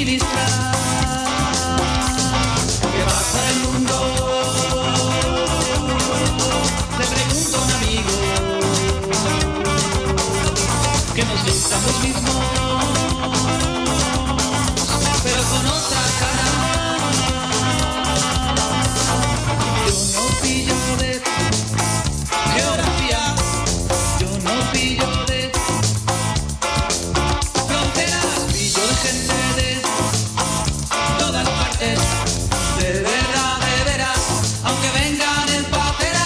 ministrar. ¿Qué pasa en el mundo? Le pregunto a un amigo que nos gusta los mismos, pero con otra cara. Yo no pillo de geografía, yo no pillo de fronteras, pillo de gente de todas partes, de veras, aunque vengan en papera.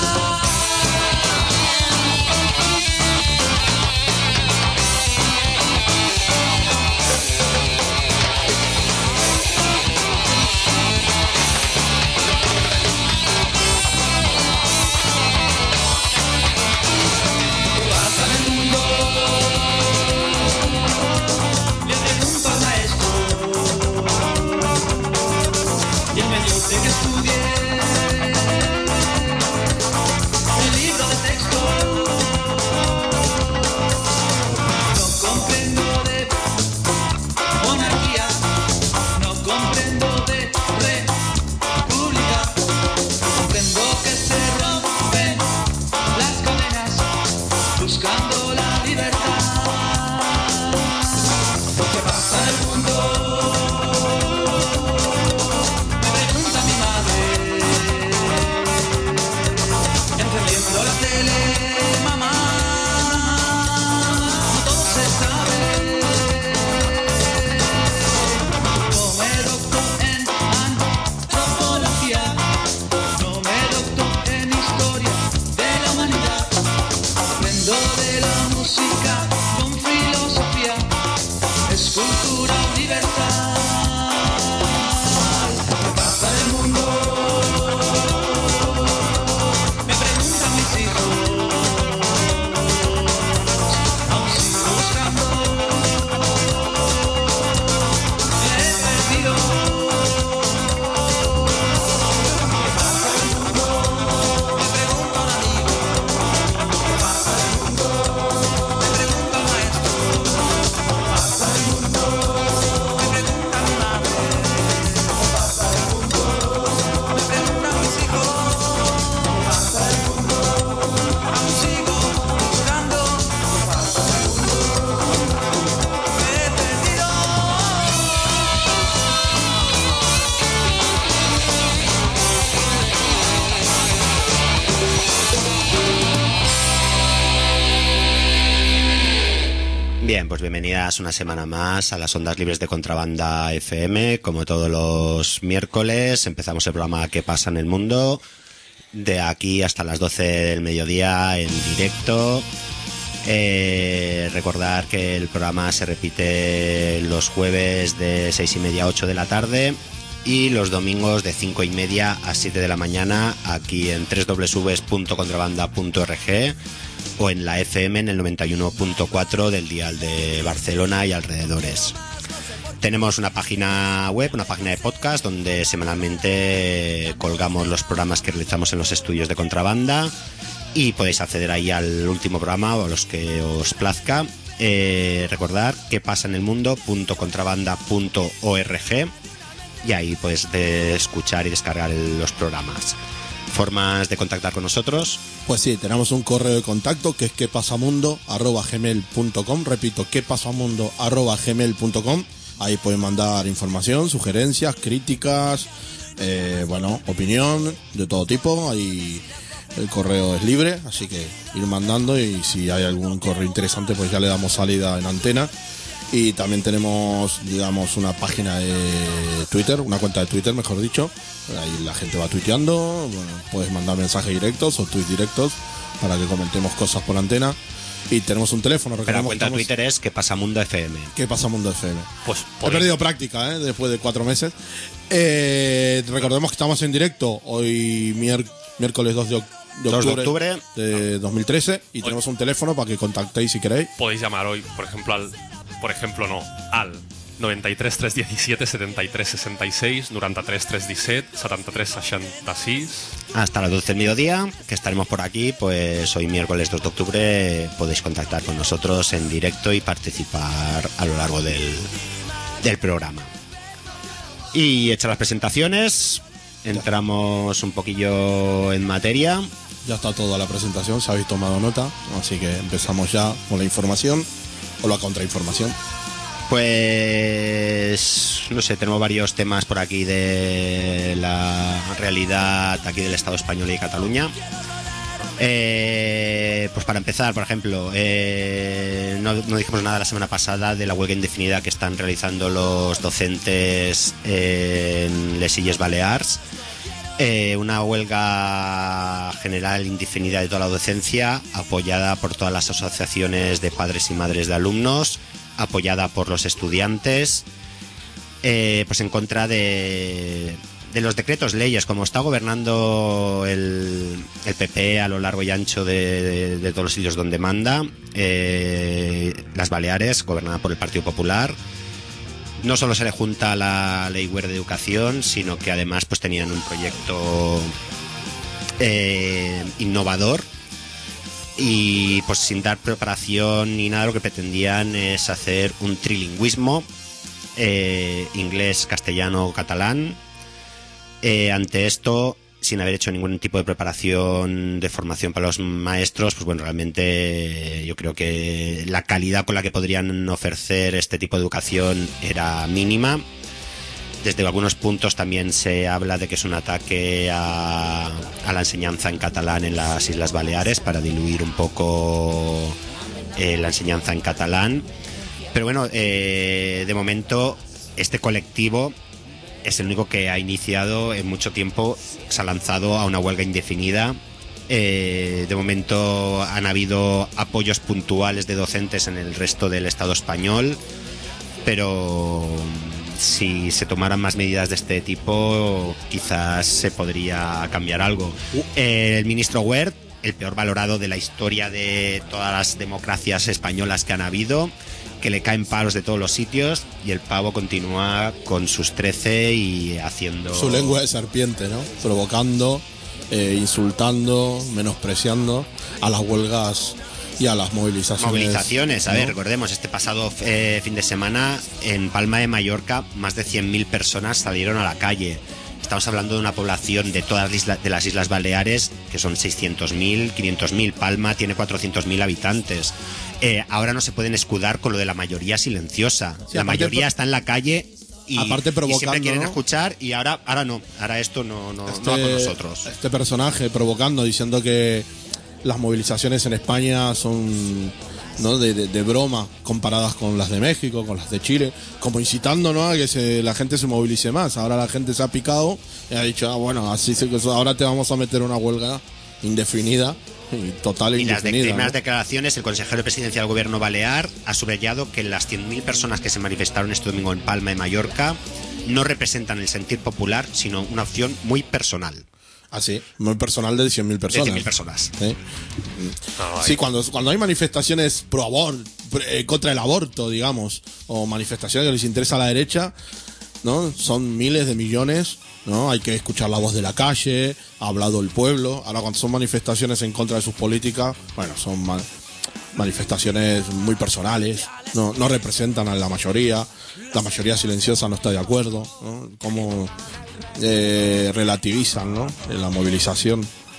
¿Qué pasa en el mundo? Le pregunto al maestro, y él me dice que estudie el libro de texto. No comprendo de monarquía, no comprendo de república, comprendo que se rompen las cadenas buscando la libertad. ¿Qué pasa en el mundo? Me pregunta mi madre, encendiendo la tele, mamá, no todo se sabe. No me docto en antropología, no me docto en historia de la humanidad, aprendo de la música con filosofía, es cultura universal. ¿Qué pasa en el mundo? Me preguntan mis hijos, aún sigo buscando, me he perdido. ¿Qué pasa en el mundo? Me pregunta un amigo. ¿Qué pasa en el mundo? Me pregunta el maestro. ¿Qué pasa en el mundo? Me pregunta mi madre. ¿Qué pasa en el mundo? Me preguntan mis hijos. ¿Qué pasa en el mundo? Aún sigo buscando. ¿Qué pasa en el mundo? Me he perdido. Bien, pues bienvenidas una semana más a las ondas libres de Contrabanda FM. Como todos los miércoles, empezamos el programa ¿Qué pasa en el mundo? De aquí hasta las 12 del mediodía en directo. Recordar que el programa se repite los jueves de 6:30 a 8 de la tarde y los domingos de 5:30 a 7 de la mañana aquí en www.contrabanda.org o en la FM en el 91.4 del dial de Barcelona y alrededores. Tenemos una página web, una página de podcast donde semanalmente colgamos los programas que realizamos en los estudios de Contrabanda y podéis acceder ahí al último programa o a los que os plazca. Recordar que pasa en el mundo.contrabanda.org y ahí podéis escuchar y descargar los programas. ¿Formas de contactar con nosotros? Pues sí, tenemos un correo de contacto que es quepasamundo@gmail.com. Repito, quepasamundo@gmail.com. Ahí pueden mandar información, sugerencias, críticas, opinión de todo tipo. Ahí el correo es libre, así que ir mandando, y si hay algún correo interesante pues ya le damos salida en antena. Y también tenemos, digamos, una página de Twitter, una cuenta de Twitter, mejor dicho. Ahí la gente va tuiteando, puedes mandar mensajes directos o tweets directos para que comentemos cosas por antena. Y tenemos un teléfono. Pero la cuenta de Twitter es ¿Qué pasa Mundo FM? ¿Qué pasa Mundo FM? Pues he perdido práctica, después de 4 meses. Recordemos que estamos en directo hoy miércoles 2 de octubre de 2013 y tenemos un teléfono para que contactéis si queréis. Podéis llamar hoy, por ejemplo, al 93 317 73 66, 93 317 73 66. Hasta las 12 del mediodía, que estaremos por aquí, pues hoy miércoles 2 de octubre podéis contactar con nosotros en directo y participar a lo largo del del programa. Y hechas las presentaciones, entramos un poquillo en materia. Ya está toda la presentación, se habéis tomado nota, así que empezamos ya con la información o la contrainformación. Pues no sé, tenemos varios temas por aquí de la realidad aquí del Estado español y Cataluña. Pues para empezar, por ejemplo, no dijimos nada la semana pasada de la huelga indefinida que están realizando los docentes en les Illes Balears. Una huelga general indefinida de toda la docencia, apoyada por todas las asociaciones de padres y madres de alumnos, apoyada por los estudiantes, pues en contra de los decretos leyes. Como está gobernando el PP a lo largo y ancho de todos los sitios donde manda, las Baleares, gobernada por el Partido Popular, no solo se le junta la Ley Wert de Educación, sino que además pues tenían un proyecto innovador, y pues sin dar preparación ni nada, lo que pretendían es hacer un trilingüismo, inglés, castellano, catalán. Ante esto, sin haber hecho ningún tipo de preparación de formación para los maestros, pues bueno, realmente yo creo que la calidad con la que podrían ofrecer este tipo de educación era mínima. Desde algunos puntos también se habla de que es un ataque a la enseñanza en catalán en las Islas Baleares para diluir un poco la enseñanza en catalán. Pero bueno, de momento este colectivo es el único que ha iniciado en mucho tiempo, se ha lanzado a una huelga indefinida. De momento han habido apoyos puntuales de docentes en el resto del Estado español, pero si se tomaran más medidas de este tipo, quizás se podría cambiar algo. El ministro Wert, el peor valorado de la historia de todas las democracias españolas que han habido, que le caen palos de todos los sitios, y el pavo continúa con sus 13 y haciendo su lengua de serpiente, ¿no? Provocando, insultando, menospreciando a las huelgas y a las movilizaciones. A ver, recordemos, este pasado fin de semana en Palma de Mallorca más de 100.000 personas salieron a la calle. Estamos hablando de una población de todas las Islas Baleares que son 600.000, 500.000. Palma tiene 400.000 habitantes. Ahora no se pueden escudar con lo de la mayoría silenciosa. Sí, la mayoría está en la calle y, aparte provocando, y siempre quieren, ¿no?, escuchar, y ahora no. Ahora esto no va con nosotros. Este personaje provocando, diciendo que las movilizaciones en España son, ¿no?, de broma comparadas con las de México, con las de Chile, como incitando, ¿no?, a que la gente se movilice más. Ahora la gente se ha picado y ha dicho, bueno, ahora te vamos a meter una huelga indefinida y total e indefinida. Y las primeras ¿no? declaraciones, el consejero de presidencia del gobierno balear ha subrayado que las 100.000 personas que se manifestaron este domingo en Palma de Mallorca no representan el sentir popular, sino una opción muy personal. Así, muy personal de 100.000 personas. De 100.000 personas. ¿Sí? Sí, cuando hay manifestaciones pro aborto, contra el aborto, digamos, o manifestaciones que les interesa a la derecha, ¿no? Son miles de millones, ¿no? Hay que escuchar la voz de la calle, ha hablado el pueblo. Ahora, cuando son manifestaciones en contra de sus políticas, bueno, son manifestaciones muy personales, no representan a la mayoría silenciosa no está de acuerdo, ¿no? Cómo relativizan, ¿no?, la movilización.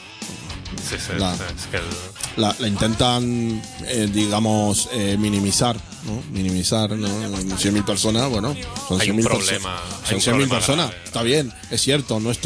Sí, es que la intentan, digamos, minimizar, ¿no? 100.000 personas, bueno, son 100.000 personas. Son 100.000 personas, está bien, es cierto, no es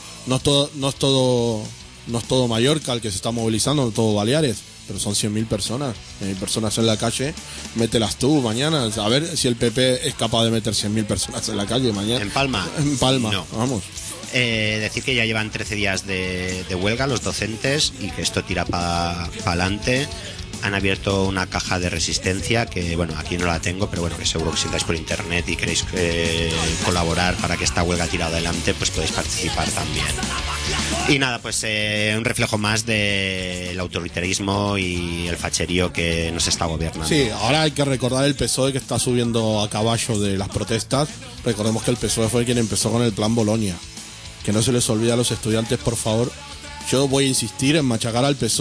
todo Mallorca el que se está movilizando, no todo Baleares, pero son 100.000 personas. 100.000 personas en la calle, mételas tú mañana, a ver si el PP es capaz de meter 100.000 personas en la calle mañana. ¿En Palma? En Palma, no. Vamos. Decir que ya llevan 13 días de huelga los docentes y que esto tira para adelante. Han abierto una caja de resistencia que, bueno, aquí no la tengo, pero bueno, que seguro que si entráis por internet y queréis colaborar para que esta huelga tire adelante, pues podéis participar también. Y nada, pues un reflejo más del autoritarismo y el facherío que nos está gobernando. Sí, ahora hay que recordar el PSOE que está subiendo a caballo de las protestas. Recordemos que el PSOE fue quien empezó con el plan Bolonia. Que no se les olvide a los estudiantes, por favor. Yo voy a insistir en machacar al PSOE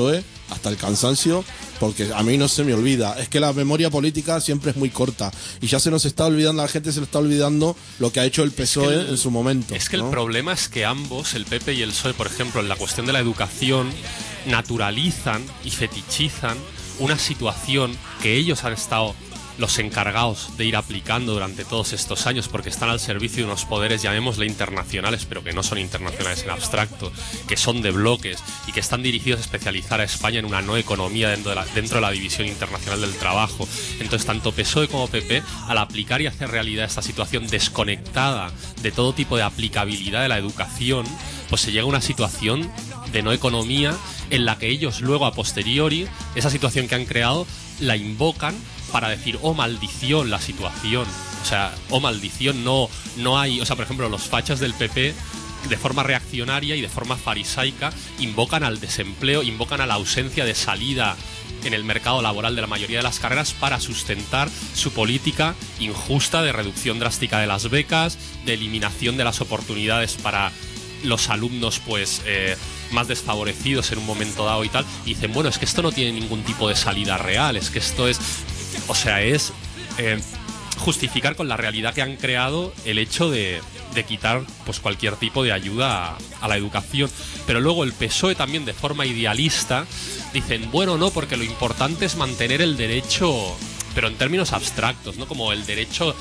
hasta el cansancio, porque a mí no se me olvida. Es que la memoria política siempre es muy corta y ya se nos está olvidando, a la gente se le está olvidando lo que ha hecho el PSOE en su momento. Es que ¿no? el problema es que ambos, el PP y el PSOE, por ejemplo, en la cuestión de la educación, naturalizan y fetichizan una situación que ellos han estado los encargados de ir aplicando durante todos estos años, porque están al servicio de unos poderes, llamémosle internacionales, pero que no son internacionales en abstracto, que son de bloques y que están dirigidos a especializar a España en una no economía dentro de la división internacional del trabajo. Entonces, tanto PSOE como PP, al aplicar y hacer realidad esta situación desconectada de todo tipo de aplicabilidad de la educación, pues se llega a una situación de no economía en la que ellos luego, a posteriori, esa situación que han creado, la invocan para decir, oh maldición, la situación. O sea, oh maldición, no hay... O sea, por ejemplo, los fachas del PP, de forma reaccionaria y de forma farisaica, invocan al desempleo, invocan a la ausencia de salida en el mercado laboral de la mayoría de las carreras para sustentar su política injusta de reducción drástica de las becas, de eliminación de las oportunidades para los alumnos, pues... más desfavorecidos en un momento dado y tal, y dicen, bueno, es que esto no tiene ningún tipo de salida real, es que esto es, o sea, es justificar con la realidad que han creado el hecho de quitar pues cualquier tipo de ayuda a la educación. Pero luego el PSOE también, de forma idealista, dicen, bueno, no, porque lo importante es mantener el derecho, pero en términos abstractos, ¿no? Como el derecho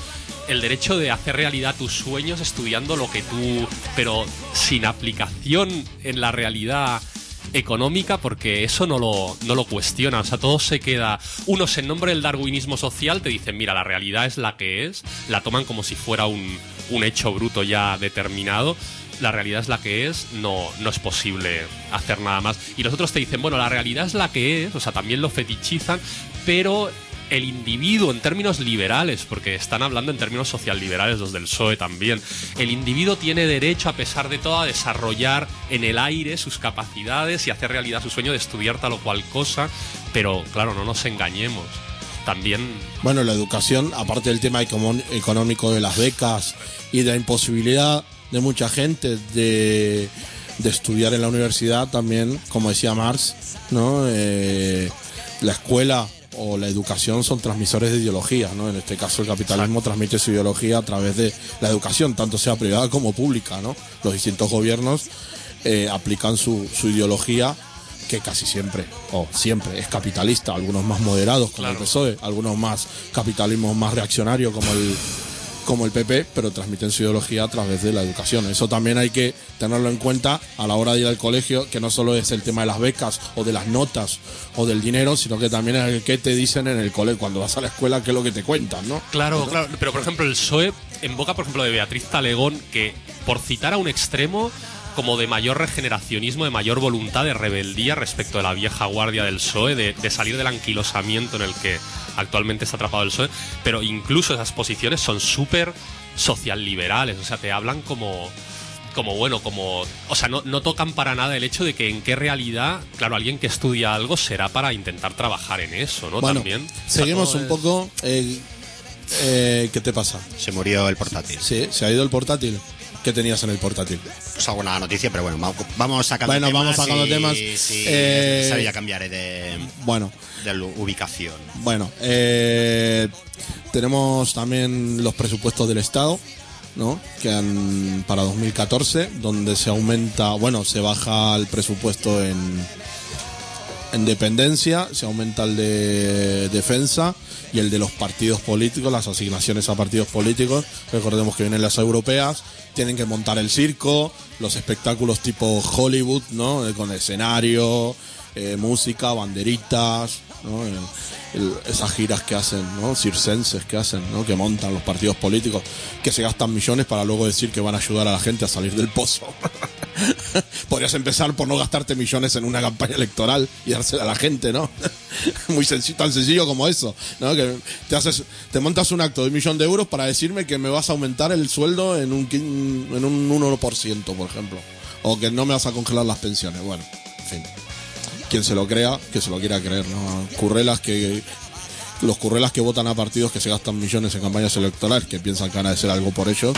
de hacer realidad tus sueños estudiando lo que tú, pero sin aplicación en la realidad económica, porque eso no lo cuestiona. O sea, todo se queda... Unos, en nombre del darwinismo social, te dicen, mira, la realidad es la que es, la toman como si fuera un hecho bruto ya determinado. La realidad es la que es, no es posible hacer nada más. Y los otros te dicen, bueno, la realidad es la que es, o sea, también lo fetichizan, pero... el individuo, en términos liberales, porque están hablando en términos socialliberales los del PSOE también, el individuo tiene derecho, a pesar de todo, a desarrollar en el aire sus capacidades y hacer realidad su sueño de estudiar tal o cual cosa, pero claro, no nos engañemos. También... Bueno, la educación, aparte del tema económico de las becas y de la imposibilidad de mucha gente de estudiar en la universidad, también, como decía Marx, ¿no? La escuela o la educación son transmisores de ideologías, ¿no? En este caso el capitalismo transmite su ideología a través de la educación, tanto sea privada como pública, ¿no? Los distintos gobiernos aplican su ideología, que casi siempre, o siempre, es capitalista, algunos más moderados como el PSOE, algunos más capitalismo más reaccionario como el PP, pero transmiten su ideología a través de la educación. Eso también hay que tenerlo en cuenta a la hora de ir al colegio, que no solo es el tema de las becas o de las notas o del dinero, sino que también es el que te dicen en el colegio, cuando vas a la escuela, qué es lo que te cuentan, ¿no? Claro, pero por ejemplo el PSOE, en boca, por ejemplo, de Beatriz Talegón, que por citar a un extremo como de mayor regeneracionismo, de mayor voluntad de rebeldía respecto de la vieja guardia del PSOE, de salir del anquilosamiento en el que actualmente está atrapado el PSOE, pero incluso esas posiciones son súper socialliberales, o sea, te hablan como bueno, o sea, no tocan para nada el hecho de que en qué realidad, claro, alguien que estudia algo será para intentar trabajar en eso, ¿no? Bueno, también. seguimos un poco. ¿Qué te pasa? Se murió el portátil. Sí, se ha ido el portátil. ¿Qué tenías en el portátil? Pues alguna noticia, pero bueno, vamos sacando temas. Vamos sacando temas. Sí, es necesario, cambiaré de ubicación. Bueno, tenemos también los presupuestos del Estado, ¿no? Que han para 2014, donde se aumenta, se baja el presupuesto en dependencia, se aumenta el de defensa y el de los partidos políticos, las asignaciones a partidos políticos. Recordemos que vienen las europeas, tienen que montar el circo, los espectáculos tipo Hollywood, ¿no? Con escenario, música, banderitas, ¿no? Esas giras que hacen, ¿no? Circenses que hacen, ¿no? Que montan los partidos políticos, que se gastan millones para luego decir que van a ayudar a la gente a salir del pozo. Podrías empezar por no gastarte millones en una campaña electoral y dársela a la gente, ¿no? Muy sencillo, tan sencillo como eso, ¿no? Que te montas un acto de 1 millón de euros para decirme que me vas a aumentar el sueldo en un 1%, por ejemplo, o que no me vas a congelar las pensiones. Bueno, en fin, quien se lo crea, que se lo quiera creer, ¿no? Los currelas que votan a partidos que se gastan millones en campañas electorales, que piensan que van a hacer algo por ellos,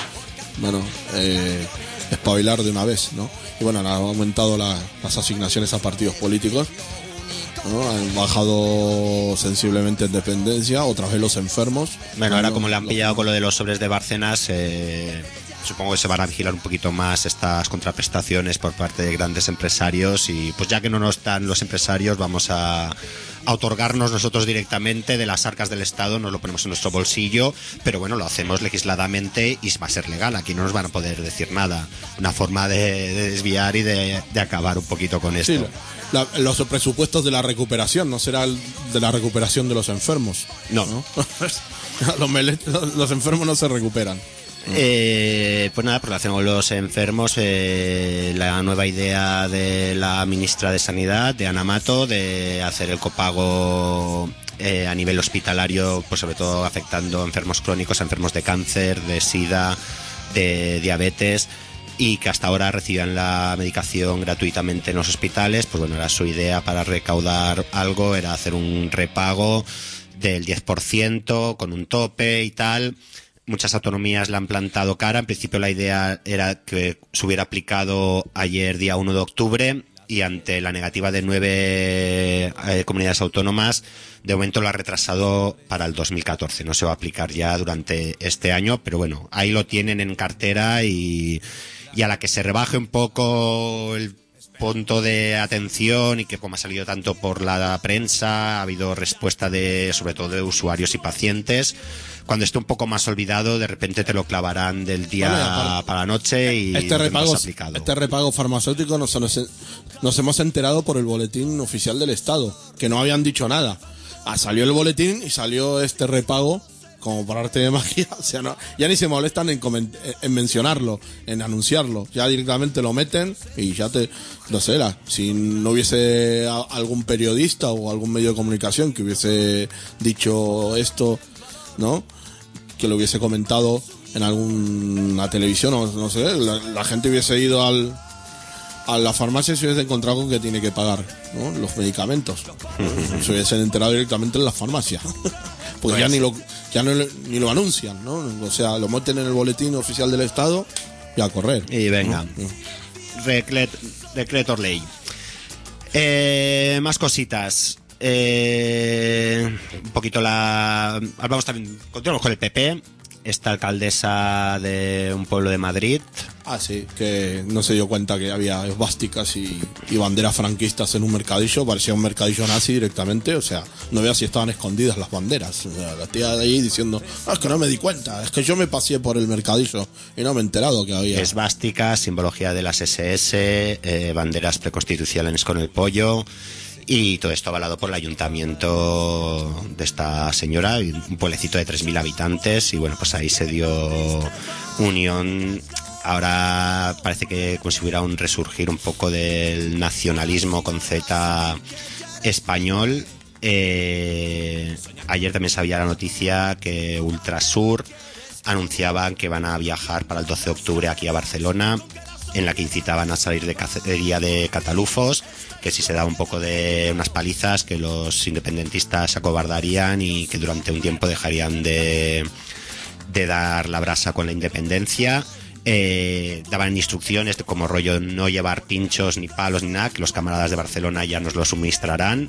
espabilar de una vez, ¿no? Y bueno, han aumentado las asignaciones a partidos políticos ¿no? Han bajado sensiblemente en dependencia, otra vez los enfermos. Bueno, ahora como le han pillado con lo de los sobres de Bárcenas, supongo que se van a vigilar un poquito más estas contraprestaciones por parte de grandes empresarios y pues ya que no nos dan los empresarios vamos a otorgarnos nosotros directamente de las arcas del Estado, nos lo ponemos en nuestro bolsillo, pero bueno, lo hacemos legisladamente y va a ser legal, aquí no nos van a poder decir nada. Una forma de desviar y de acabar un poquito con esto. Sí, los presupuestos de la recuperación, no será el de la recuperación de los enfermos. No. Los enfermos no se recuperan. Pues nada, por relación con los enfermos, la nueva idea de la ministra de Sanidad, de Ana Mato, de hacer el copago a nivel hospitalario, pues sobre todo afectando a enfermos crónicos, a enfermos de cáncer, de sida, de diabetes, y que hasta ahora recibían la medicación gratuitamente en los hospitales. Pues bueno, era su idea para recaudar algo, era hacer un repago del 10% con un tope y tal. Muchas autonomías la han plantado cara. En principio la idea era que se hubiera aplicado ayer, día 1 de octubre, y ante la negativa de 9 comunidades autónomas, de momento lo ha retrasado para el 2014. No se va a aplicar ya durante este año, pero bueno, ahí lo tienen en cartera y a la que se rebaje un poco el punto de atención y que como ha salido tanto por la prensa, ha habido respuesta sobre todo de usuarios y pacientes. Cuando esté un poco más olvidado, de repente te lo clavarán del día para la noche y este repago farmacéutico nos hemos enterado por el boletín oficial del Estado, que no habían dicho nada. Salió el boletín y salió este repago como por arte de magia. O sea, no, ya ni se molestan en mencionarlo, en anunciarlo. Ya directamente lo meten y ya no sé, si no hubiese algún periodista o algún medio de comunicación que hubiese dicho esto, ¿no? Que lo hubiese comentado en alguna televisión o no sé, la gente hubiese ido a la farmacia y se hubiese encontrado con que tiene que pagar, ¿no? Los medicamentos. Se hubiesen enterado directamente en la farmacia. Porque ya ni lo anuncian, ¿no? O sea, lo meten en el boletín oficial del Estado y a correr. Y venga. ¿No? Decreto ley. Más cositas. Un poquito vamos también, continuamos con el PP. Esta alcaldesa de un pueblo de Madrid. Sí, que no se dio cuenta que había esvásticas y banderas franquistas en un mercadillo. Parecía un mercadillo nazi directamente. O sea, no veas si estaban escondidas las banderas. O sea, la tía de ahí diciendo, es que no me di cuenta, es que yo me pasé por el mercadillo y no me he enterado que había esvásticas, simbología de las SS, banderas preconstitucionales con el pollo. Y todo esto avalado por el ayuntamiento de esta señora, un pueblecito de 3.000 habitantes, y bueno, pues ahí se dio unión. Ahora parece que como si hubiera un resurgir un poco del nacionalismo con Z español. Ayer también sabía la noticia que Ultrasur anunciaban que van a viajar para el 12 de octubre aquí a Barcelona, en la que incitaban a salir de cacería de catalufos, que si se da un poco de unas palizas, que los independentistas se acobardarían y que durante un tiempo dejarían de dar la brasa con la independencia. Daban instrucciones de como rollo no llevar pinchos ni palos ni nada, que los camaradas de Barcelona ya nos lo suministrarán.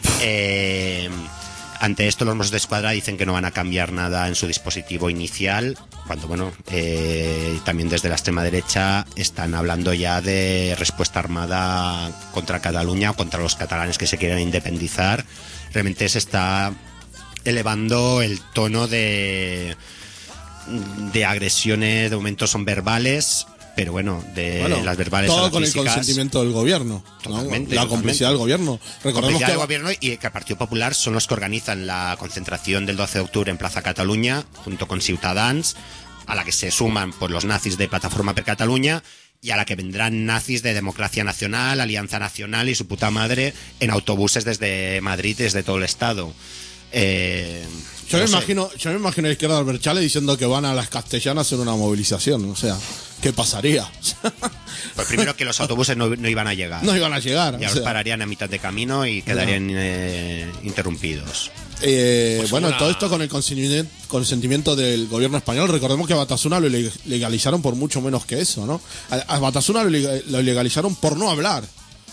Ante esto los Mossos de Escuadra dicen que no van a cambiar nada en su dispositivo inicial, cuando bueno, también desde la extrema derecha están hablando ya de respuesta armada contra Cataluña o contra los catalanes que se quieren independizar. Realmente se está elevando el tono de agresiones, de momento son verbales, pero bueno, las verbales todo a las con físicas, el consentimiento del gobierno, totalmente, la complicidad del gobierno. Recordemos que el gobierno y que el Partido Popular son los que organizan la concentración del 12 de octubre en Plaza Cataluña junto con Ciutadans, a la que se suman pues los nazis de Plataforma per Catalunya y a la que vendrán nazis de Democracia Nacional, Alianza Nacional y su puta madre en autobuses desde Madrid, desde todo el estado. Yo me imagino a la izquierda de Alberchale diciendo que van a las castellanas en una movilización. O sea, ¿qué pasaría? Pues primero que los autobuses no iban a llegar. No iban a llegar. Ya los pararían a mitad de camino y quedarían interrumpidos. Todo esto con el consentimiento del gobierno español. Recordemos que a Batasuna lo legalizaron por mucho menos que eso, ¿no? A Batasuna lo legalizaron por no hablar.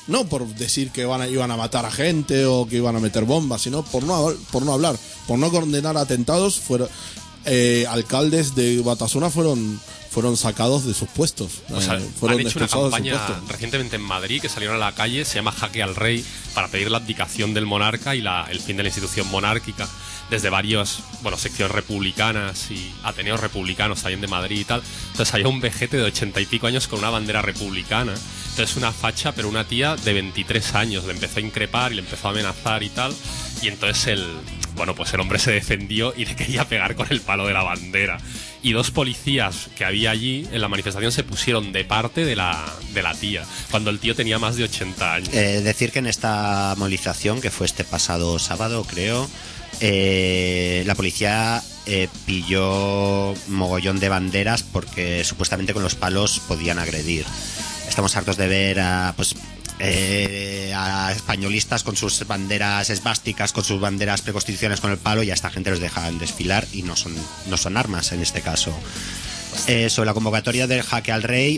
no por decir que iban a matar a gente o que iban a meter bombas, sino por no hablar, por no condenar atentados. Alcaldes de Batasuna fueron sacados de sus puestos. Fueron han hecho una expulsados de sus campaña puestos. recientemente en Madrid que salieron a la calle, se llama Jaque al Rey, para pedir la abdicación del monarca y el fin de la institución monárquica, desde varios, secciones republicanas y ateneos republicanos también de Madrid y tal. Entonces había un vejete de 80 y pico años con una bandera republicana. Entonces una facha, pero una tía de 23 años, le empezó a increpar y le empezó a amenazar y tal. Y entonces el hombre se defendió y le quería pegar con el palo de la bandera. Y dos policías que había allí en la manifestación se pusieron de parte de la tía, cuando el tío tenía más de 80 años. Decir que en esta movilización, que fue este pasado sábado, creo, la policía pilló mogollón de banderas porque supuestamente con los palos podían agredir. Estamos hartos de ver a españolistas con sus banderas esvásticas, con sus banderas preconstitucionales con el palo, y a esta gente los dejan desfilar y no son armas en este caso. Sobre la convocatoria del Jaque al Rey,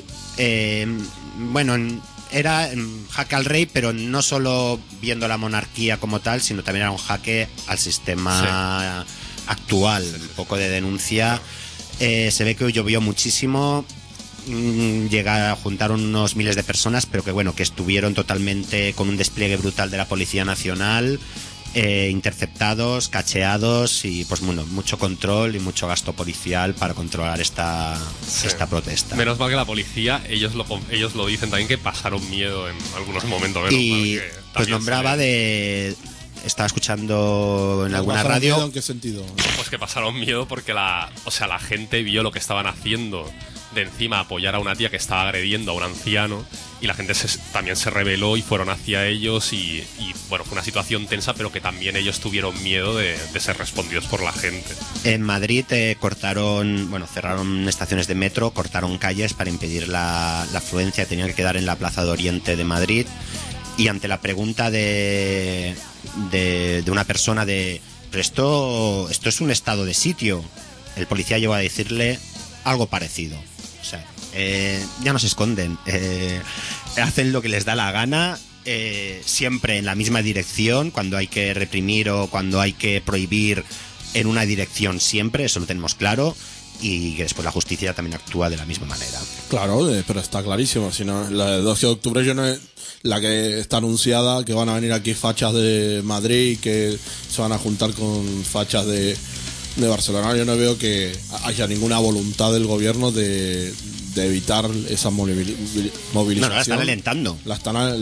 era jaque al rey, pero no solo viendo la monarquía como tal, sino también era un jaque al sistema actual, un poco de denuncia. Se ve que llovió muchísimo, llega a juntar unos miles de personas, pero que estuvieron totalmente con un despliegue brutal de la Policía Nacional, interceptados, cacheados y mucho control y mucho gasto policial para controlar esta protesta. Menos mal que la policía, ellos lo dicen también, que pasaron miedo en algunos momentos. Y pues nombraba estaba escuchando en alguna radio. ¿Miedo en qué sentido? Pues que pasaron miedo porque la gente vio lo que estaban haciendo, de encima apoyar a una tía que estaba agrediendo a un anciano, y la gente también se rebeló y fueron hacia ellos y fue una situación tensa, pero que también ellos tuvieron miedo de ser respondidos por la gente. En Madrid cerraron estaciones de metro, cortaron calles para impedir la afluencia, tenían que quedar en la Plaza de Oriente de Madrid, y ante la pregunta de una persona pero esto es un estado de sitio, el policía llegó a decirle algo parecido. O sea, ya no se esconden, hacen lo que les da la gana, siempre en la misma dirección, cuando hay que reprimir o cuando hay que prohibir, en una dirección siempre, eso lo tenemos claro, y que después la justicia también actúa de la misma manera. Claro, pero está clarísimo. Si no, la de 12 de octubre la que está anunciada, que van a venir aquí fachas de Madrid, que se van a juntar con fachas de Barcelona. Yo no veo que haya ninguna voluntad del gobierno de evitar esa movilización. No, la están alentando. La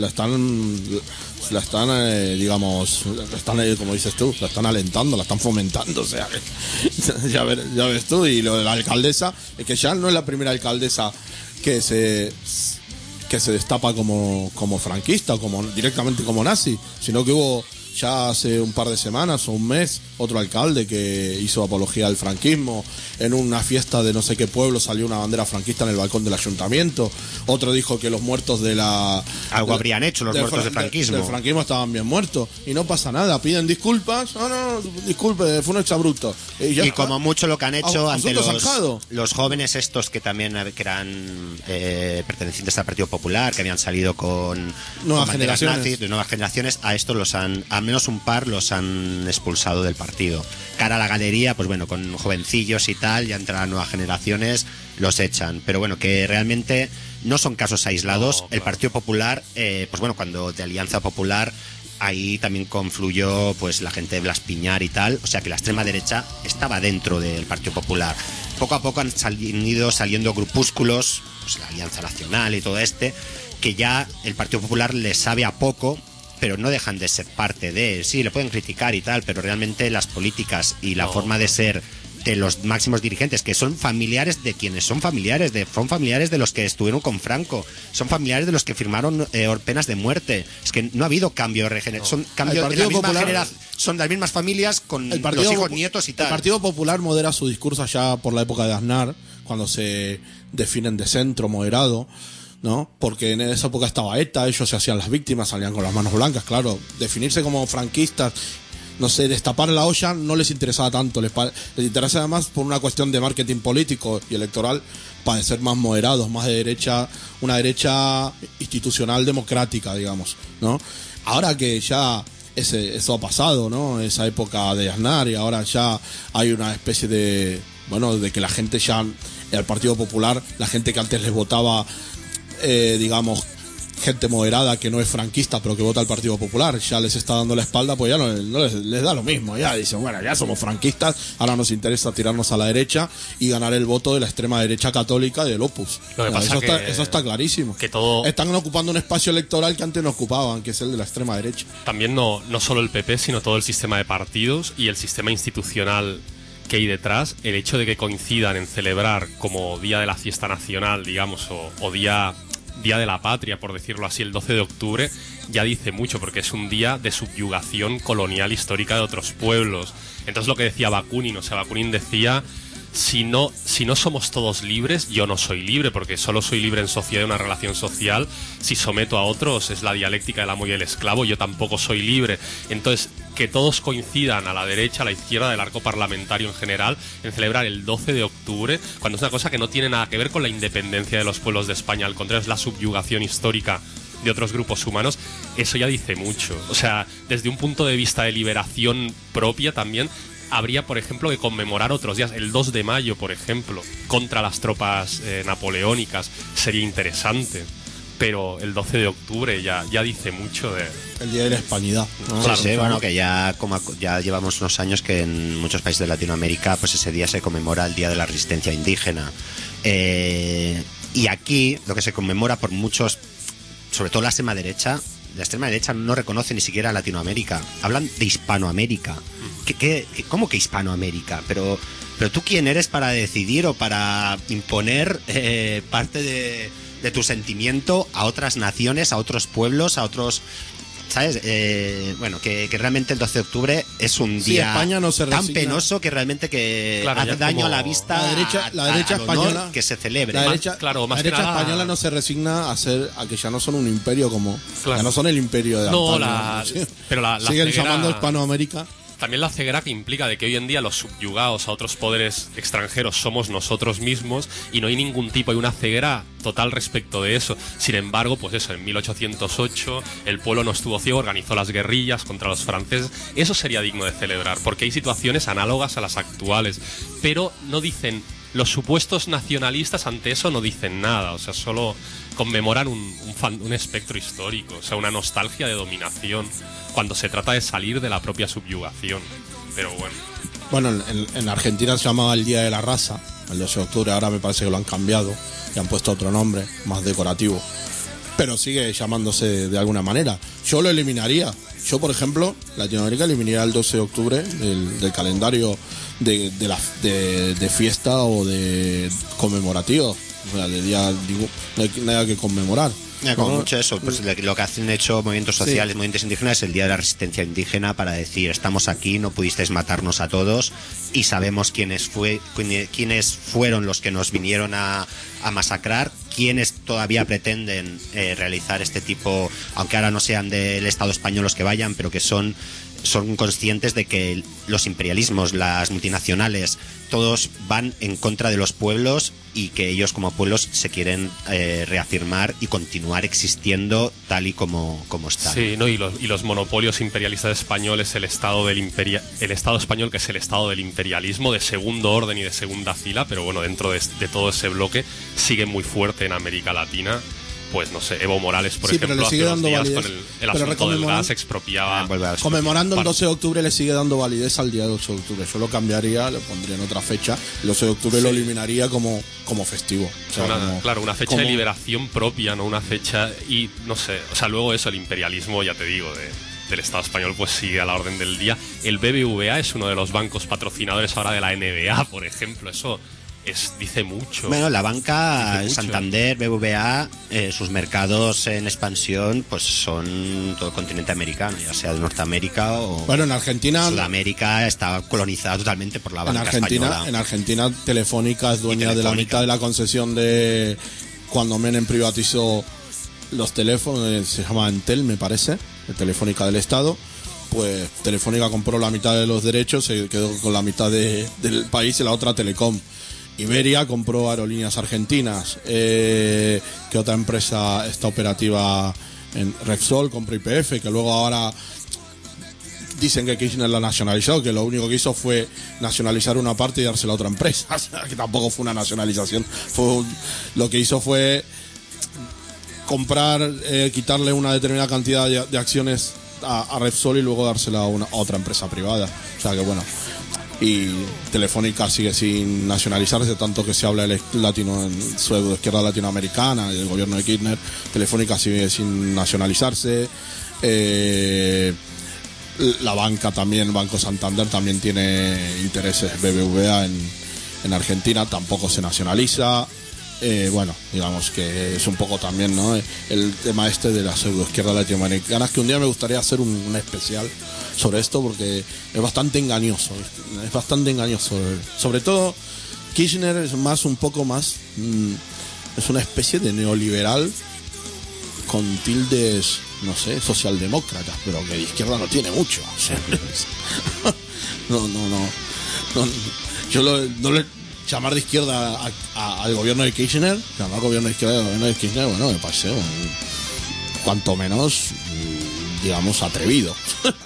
están, como dices tú, la están alentando, la están fomentando. O sea, ya ves tú. Y lo de la alcaldesa, es que ya no es la primera alcaldesa que se destapa como franquista, directamente como nazi, sino que hubo ya hace un par de semanas o un mes otro alcalde que hizo apología al franquismo. En una fiesta de no sé qué pueblo salió una bandera franquista en el balcón del ayuntamiento. Otro dijo que los muertos algo habrían hecho los muertos del franquismo. Del franquismo estaban bien muertos. Y no pasa nada, piden disculpas. No, disculpe, fue un exabrupto. Y como mucho lo que han hecho ante los jóvenes estos que también eran pertenecientes al Partido Popular, que habían salido con nuevas banderas generaciones nazis, de nuevas generaciones, a estos al menos un par los han expulsado del partido. Cara a la galería, con jovencillos y tal, ya entre las nuevas generaciones los echan. Pero que realmente no son casos aislados. No, claro. El Partido Popular, cuando de Alianza Popular, ahí también confluyó la gente de Blas Piñar y tal. O sea que la extrema derecha estaba dentro del Partido Popular. Poco a poco han ido saliendo grupúsculos, la Alianza Nacional y todo que ya el Partido Popular le sabe a poco, pero no dejan de ser parte de. Sí, le pueden criticar y tal, pero realmente las políticas y la forma de ser de los máximos dirigentes, que son familiares de quienes son familiares de los que estuvieron con Franco, son familiares de los que firmaron penas de muerte. Es que no ha habido cambio son cambios de la misma generación, son de las mismas familias con los hijos, nietos y tal. El Partido Popular modera su discurso allá por la época de Aznar, cuando se definen de centro moderado, ¿no? Porque en esa época estaba ETA, ellos se hacían las víctimas, salían con las manos blancas. Claro, definirse como franquistas no sé, destapar la olla no les interesaba tanto, les interesa además por una cuestión de marketing político y electoral, para ser más moderados, más de derecha, una derecha institucional democrática, digamos, ¿no? Ahora que ya eso ha pasado, ¿no? Esa época de Aznar, y ahora ya hay una especie de, bueno, de que la gente ya, el Partido Popular, la gente que antes les votaba, digamos, gente moderada que no es franquista pero que vota al Partido Popular, ya les está dando la espalda, pues ya no les da lo mismo, ya dicen, bueno, ya somos franquistas, ahora nos interesa tirarnos a la derecha y ganar el voto de la extrema derecha católica y del Opus. Lo que pasa eso está clarísimo. Que todo... Están ocupando un espacio electoral que antes no ocupaban, que es el de la extrema derecha. También no solo el PP, sino todo el sistema de partidos y el sistema institucional que hay detrás, el hecho de que coincidan en celebrar como Día de la Fiesta Nacional, digamos, o Día de la Patria, por decirlo así, el 12 de octubre, ya dice mucho, porque es un día de subyugación colonial histórica de otros pueblos. Entonces lo que decía Bakunin, o sea, Bakunin decía, si no somos todos libres, yo no soy libre, porque solo soy libre en sociedad, en una relación social. Si someto a otros, es la dialéctica del amo y el esclavo, yo tampoco soy libre. Entonces, que todos coincidan a la derecha, a la izquierda del arco parlamentario en general, en celebrar el 12 de octubre, cuando es una cosa que no tiene nada que ver con la independencia de los pueblos de España, al contrario, es la subyugación histórica de otros grupos humanos, eso ya dice mucho. O sea, desde un punto de vista de liberación propia también, habría, por ejemplo, que conmemorar otros días. El 2 de mayo, por ejemplo, contra las tropas napoleónicas, sería interesante. Pero el 12 de octubre ya dice mucho de... El Día de la Hispanidad, ¿no? Claro, sí, bueno, que ya llevamos unos años que en muchos países de Latinoamérica pues ese día se conmemora el Día de la Resistencia Indígena. Y aquí lo que se conmemora por muchos, sobre todo la extrema derecha no reconoce ni siquiera a Latinoamérica. Hablan de Hispanoamérica. ¿Cómo que Hispanoamérica? Pero tú, ¿quién eres para decidir o para imponer parte de tu sentimiento a otras naciones, a otros pueblos, a otros... ¿Sabes? Bueno, que realmente el 12 de octubre es un día España no se tan resigna. penoso que realmente que Claro, hace ya daño como a la vista, la derecha al honor española, que se celebre. La derecha, claro, más la que derecha nada- española no se resigna a que ya no son un imperio como... Claro. Ya no son el imperio de No, antaño, ¿sí? pero la siguen ceguera- llamando Hispanoamérica. También la ceguera que implica de que hoy en día los subyugados a otros poderes extranjeros somos nosotros mismos y no hay ningún tipo, hay una ceguera total respecto de eso. Sin embargo, pues eso, en 1808 el pueblo no estuvo ciego, organizó las guerrillas contra los franceses. Eso sería digno de celebrar, porque hay situaciones análogas a las actuales, pero no dicen... Los supuestos nacionalistas ante eso no dicen nada, o sea, solo conmemoran un espectro histórico, o sea, una nostalgia de dominación, cuando se trata de salir de la propia subyugación. Pero bueno. Bueno, en Argentina se llamaba el Día de la Raza, el 12 de octubre, ahora me parece que lo han cambiado y han puesto otro nombre, más decorativo. Pero sigue llamándose de alguna manera. Yo lo eliminaría. Yo, por ejemplo, Latinoamérica eliminaría el 12 de octubre del calendario de fiesta o de conmemorativo. O sea, de día, no hay nada que conmemorar. Como ¿no? mucho eso, pues lo que han hecho movimientos sociales, Sí. movimientos indígenas, es el Día de la Resistencia Indígena, para decir, estamos aquí, no pudisteis matarnos a todos y sabemos quiénes fueron los que nos vinieron a masacrar, quiénes todavía pretenden realizar este tipo, aunque ahora no sean del Estado español los que vayan, pero que son conscientes de que los imperialismos, las multinacionales, todos van en contra de los pueblos y que ellos como pueblos se quieren reafirmar y continuar existiendo tal y como están. Sí, ¿no? Y los monopolios imperialistas españoles, el Estado español, que es el Estado del imperialismo de segundo orden y de segunda fila, pero bueno, dentro de todo ese bloque sigue muy fuerte en América Latina. Pues no sé, Evo Morales, por Sí, pero ejemplo, le sigue hace unos dando días validez. con el Pero asunto del reconmemoran- gas expropiaba. Vuelve a- Conmemorando el Par- 12 de octubre le sigue dando validez al día del 12 de octubre. Yo lo cambiaría, lo pondría en otra fecha. El 12 de octubre lo eliminaría como festivo. O sea, Claro, una fecha como- de liberación propia, no una fecha. Y no sé, o sea, luego eso, el imperialismo, ya te digo, del Estado español, pues sigue a la orden del día. El BBVA es uno de los bancos patrocinadores ahora de la NBA, por ejemplo. Eso dice mucho. Bueno, la banca, Dice mucho. Santander, BBVA, sus mercados en expansión pues son todo el continente americano, ya sea de Norteamérica o Bueno, en Argentina... Sudamérica, está colonizada totalmente por la En banca Argentina, española. Telefónica es dueña de la Telefónica. mitad de la concesión de cuando Menem privatizó los teléfonos, se llama Entel, me parece, de Telefónica del Estado, pues Telefónica compró la mitad de los derechos, se quedó con la mitad del país y la otra Telecom. Iberia compró Aerolíneas Argentinas. ¿Qué otra empresa está operativa? En Repsol compró YPF, que luego ahora dicen que Kirchner la nacionalizó, que lo único que hizo fue nacionalizar una parte y dársela a otra empresa. O sea, que tampoco fue una nacionalización. Lo que hizo fue comprar, quitarle una determinada cantidad de acciones a Repsol y luego dársela a otra empresa privada. O sea que bueno. Y Telefónica sigue sin nacionalizarse, tanto que se habla el latino en pseudo izquierda latinoamericana y del gobierno de Kirchner. Telefónica sigue sin nacionalizarse. La banca también, Banco Santander también tiene intereses, BBVA en Argentina tampoco se nacionaliza. Bueno, digamos que es un poco también, ¿no?, el tema este de la pseudoizquierda latinoamericana, que un día me gustaría hacer un especial sobre esto porque es bastante engañoso, sobre todo Kirchner es un poco más es una especie de neoliberal con tildes, no sé, socialdemócratas, pero que de izquierda no tiene mucho. O sea, no. No le llamar de izquierda al gobierno de Kirchner, llamar gobierno de izquierda al gobierno de Kirchner, bueno, me parece cuanto menos, digamos, atrevido.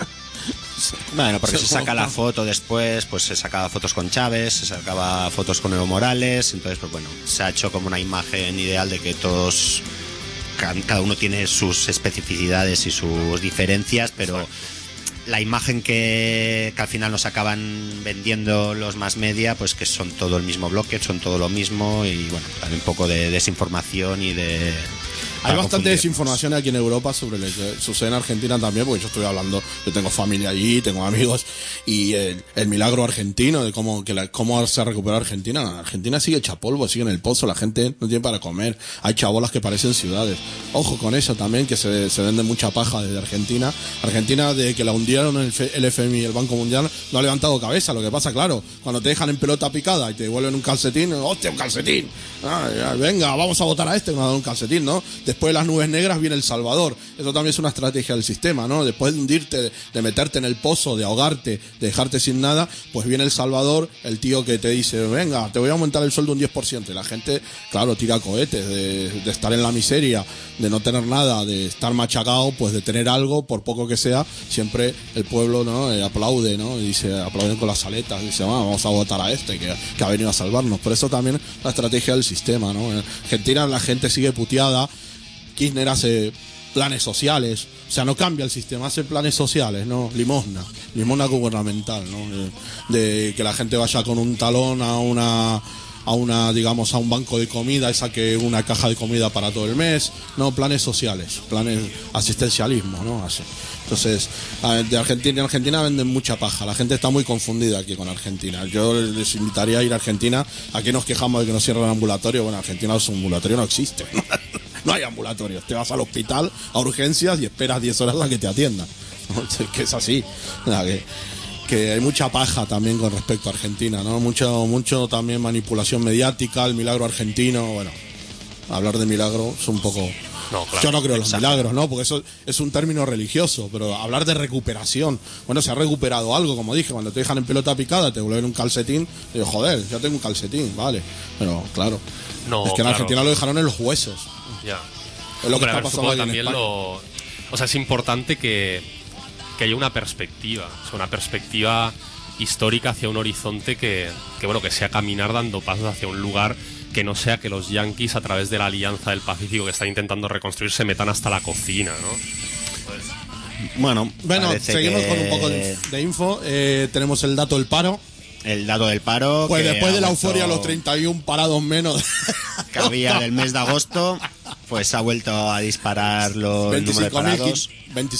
Bueno, porque se saca la foto después, pues se sacaba fotos con Chávez, se sacaba fotos con Evo Morales, entonces pues bueno, se ha hecho como una imagen ideal de que todos, cada uno tiene sus especificidades y sus diferencias, pero la imagen que al final nos acaban vendiendo los más media, pues que son todo el mismo bloque, son todo lo mismo, y bueno, también un poco de desinformación y de... Hay bastante desinformación aquí en Europa sobre lo que sucede en Argentina también, porque yo estoy hablando, yo tengo familia allí, tengo amigos, y el milagro argentino de cómo se ha recuperado Argentina. Argentina sigue hecha polvo, sigue en el pozo, la gente no tiene para comer, hay chabolas que parecen ciudades. Ojo con eso también, que se vende mucha paja desde Argentina. Argentina, desde que la hundieron el FMI y el Banco Mundial, no ha levantado cabeza. Lo que pasa, claro, cuando te dejan en pelota picada y te devuelven un calcetín, ¡hostia, un calcetín! Venga, vamos a votar a este, me ha dado un calcetín, ¿no? Después de las nubes negras viene El Salvador. Eso también es una estrategia del sistema, ¿no? Después de hundirte, de meterte en el pozo, de ahogarte, de dejarte sin nada, pues viene El Salvador, el tío que te dice, venga, te voy a aumentar el sueldo un 10%. Y la gente, claro, tira cohetes de estar en la miseria, de no tener nada, de estar machacado, pues de tener algo, por poco que sea, siempre el pueblo, ¿no?, aplaude, ¿no? Y dice, aplauden con las aletas, dice, vamos a votar a este que ha venido a salvarnos. Por eso también la estrategia del sistema, ¿no? En Argentina la gente sigue puteada. Kirchner hace planes sociales, o sea, no cambia el sistema, hace planes sociales, ¿no? Limosna gubernamental, ¿no? De que la gente vaya con un talón a una, digamos, a un banco de comida y saque una caja de comida para todo el mes, no, planes sociales, planes asistencialismo, ¿no? Así. Entonces, en Argentina venden mucha paja, la gente está muy confundida aquí con Argentina. Yo les invitaría a ir a Argentina. Aquí nos quejamos de que nos cierran ambulatorio, bueno, en Argentina los ambulatorios no existen. No hay ambulatorios, te vas al hospital a urgencias y esperas 10 horas a que te atiendan. Que es así. Que hay mucha paja también con respecto a Argentina, ¿no? Mucho también manipulación mediática, el milagro argentino. Bueno, hablar de milagro es un poco... No, claro, yo no creo en los milagros, ¿no? Porque eso es un término religioso, pero hablar de recuperación, bueno, se ha recuperado algo, como dije, cuando te dejan en pelota picada, te vuelven un calcetín, y digo, joder, ya tengo un calcetín, vale. Pero claro, no, es que en Argentina lo dejaron en los huesos. Ya. Es lo que Hombre, está a ver, pasando supongo aquí en también España. o sea, es importante que haya una perspectiva, o sea, una perspectiva histórica hacia un horizonte que bueno, que sea caminar dando pasos hacia un lugar que no sea que los yanquis, a través de la Alianza del Pacífico que están intentando reconstruir, se metan hasta la cocina, ¿no? Bueno, seguimos con un poco de info. Tenemos el dato del paro. El dato del paro. Pues que después de la vuelto, euforia, los 31 parados menos que había del mes de agosto, pues ha vuelto a disparar el número de parados.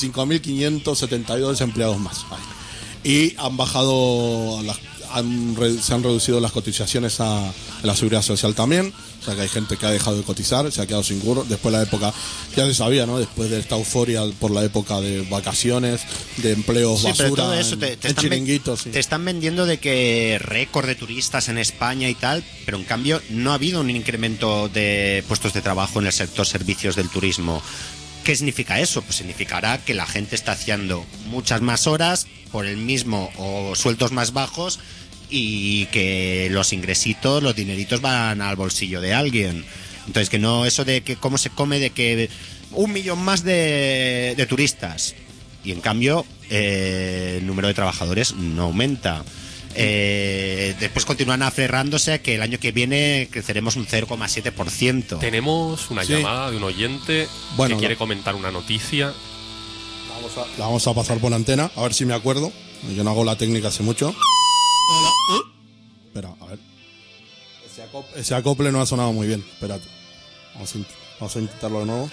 25.572 desempleados más. Y han bajado, se han reducido las cotizaciones a la seguridad social también. O sea que hay gente que ha dejado de cotizar, se ha quedado sin curro. Después de la época, ya se sabía, ¿no? Después de esta euforia por la época de vacaciones, de empleos Sí, basura, pero todo eso en chiringuitos. Sí. Te están vendiendo de que récord de turistas en España y tal, pero en cambio no ha habido un incremento de puestos de trabajo en el sector servicios del turismo. ¿Qué significa eso? Pues significará que la gente está haciendo muchas más horas por el mismo o sueldos más bajos y que los ingresitos, los dineritos van al bolsillo de alguien. Entonces, que no eso de que cómo se come, de que 1 millón más de turistas y en cambio el número de trabajadores no aumenta. Después continúan aferrándose a que el año que viene creceremos un 0,7%. Tenemos una Sí. llamada de un oyente Bueno, que quiere no. comentar una noticia. La vamos a pasar por antena, a ver si me acuerdo. Yo no hago la técnica hace mucho. Espera, a ver. Ese acople no ha sonado muy bien. Espérate. Vamos a intentarlo de nuevo.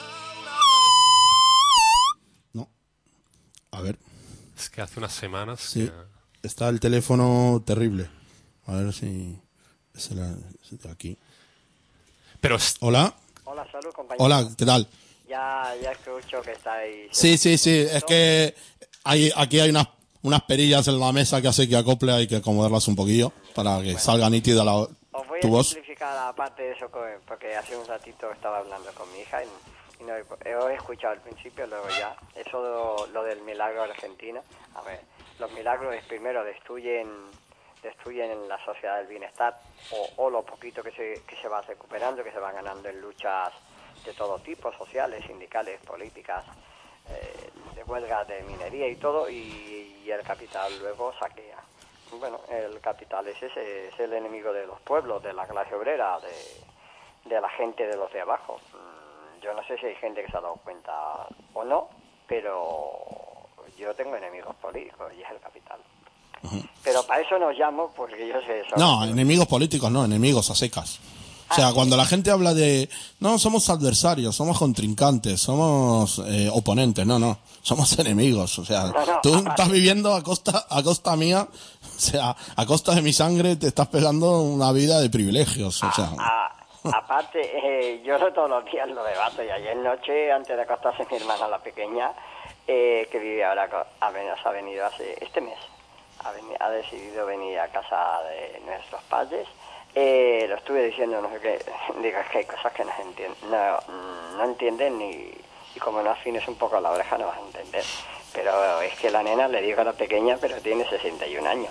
No. A ver. Es que hace unas semanas... Sí. que- Está el teléfono terrible. A ver si... Es de aquí. Pero Hola. Hola, salud, compañero. Hola, ¿qué tal? Ya escucho que estáis... Sí. Es que aquí hay unas perillas en la mesa que hace que acople, hay que acomodarlas un poquillo para que salga nítida Os voy tu a voz. simplificar aparte de eso, porque hace un ratito estaba hablando con mi hija y no he escuchado al principio, luego ya. Eso lo del milagro argentino. A ver, los milagros primero destruyen en la sociedad del bienestar o lo poquito que se va recuperando, que se va ganando en luchas de todo tipo, sociales, sindicales, políticas, de huelgas de minería y todo, y el capital luego saquea. Bueno, el capital es el enemigo de los pueblos, de la clase obrera, de la gente de los de abajo. Yo no sé si hay gente que se ha dado cuenta o no, pero yo tengo enemigos políticos y es el capital. Pero para eso nos llamo, porque yo sé eso. No, enemigos políticos no, enemigos a secas. O sea, cuando la gente habla de... No, somos adversarios, somos contrincantes, somos oponentes. No, somos enemigos. O sea, No, tú aparte. estás viviendo a costa mía, o sea, a costa de mi sangre te estás pegando una vida de privilegios. O sea, Aparte, yo todos los días lo debato, y ayer noche, antes de acostarse mi hermana la pequeña, que vive ahora, ha venido hace este mes, ha decidido venir a casa de nuestros padres. Lo estuve diciendo, no sé qué, digo, es que hay cosas que no entienden y como no afines un poco la oreja no vas a entender. Pero es que la nena, le digo a la pequeña, pero tiene 61 años.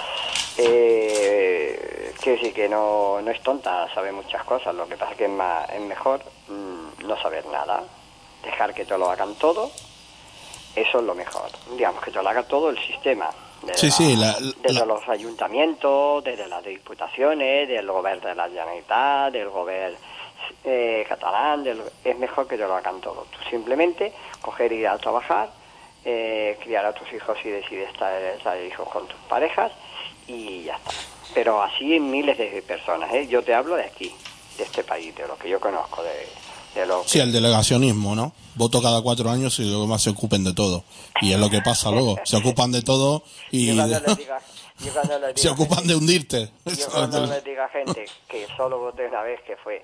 Quiero decir que no es tonta, sabe muchas cosas. Lo que pasa es que es mejor no saber nada, dejar que todo lo hagan todo. Eso es lo mejor. Digamos que todo lo haga todo el sistema. Desde los ayuntamientos, desde las diputaciones, del gobierno de la Generalitat, del gobierno catalán, es mejor que te lo hagan todo. Tú simplemente coger, ir a trabajar, criar a tus hijos si decides traer hijos con tus parejas y ya está. Pero así en miles de personas, ¿eh? Yo te hablo de aquí, de este país, de lo que yo conozco, de lo que... sí, el delegacionismo, ¿no? Voto cada 4 años y luego más se ocupen de todo. Y es lo que pasa luego. Se ocupan de todo y Yo cuando les diga se ocupan de hundirte. Yo cuando les diga a gente que solo voté una vez, que fue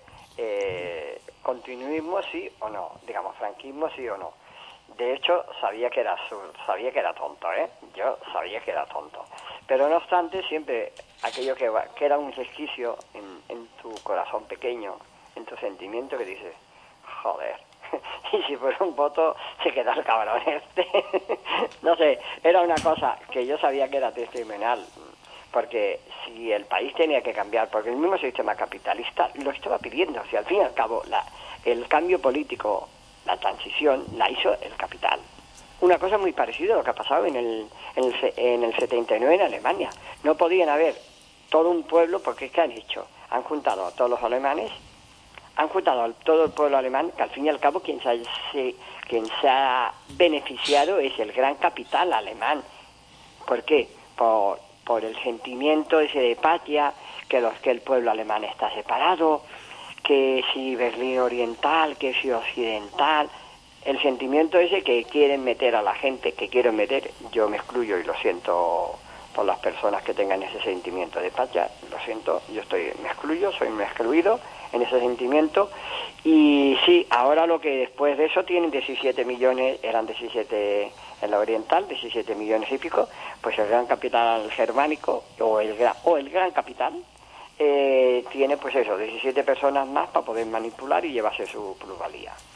continuismo sí o no, digamos franquismo sí o no. De hecho, sabía que era tonto, ¿eh? Yo sabía que era tonto. Pero no obstante, siempre aquello que era un resquicio en tu corazón pequeño, en tu sentimiento, que dices, joder, y si fuera un voto se queda el cabrón este. No sé, era una cosa que yo sabía que era testimonial, porque si el país tenía que cambiar, porque el mismo sistema capitalista lo estaba pidiendo, si al fin y al cabo el cambio político, la transición, la hizo el capital. Una cosa muy parecida a lo que ha pasado en el 79 en Alemania. No podían haber todo un pueblo, porque ¿qué han hecho? Han juntado a todos los alemanes, han juntado a todo el pueblo alemán, que al fin y al cabo quien se ha beneficiado es el gran capital alemán. ¿Por qué? Por el sentimiento ese de patria, que el pueblo alemán está separado, que si Berlín Oriental, que si Occidental, el sentimiento ese que quieren meter a la gente, que quieren meter, yo me excluyo y lo siento por las personas que tengan ese sentimiento de patria, lo siento, me excluyo, soy un excluido en ese sentimiento, y sí, ahora lo que después de eso tienen 17 millones, eran 17 en la Oriental, 17 millones y pico, pues el gran capital germánico, o el gran capital, tiene pues eso, 17 personas más para poder manipular y llevarse su plusvalía.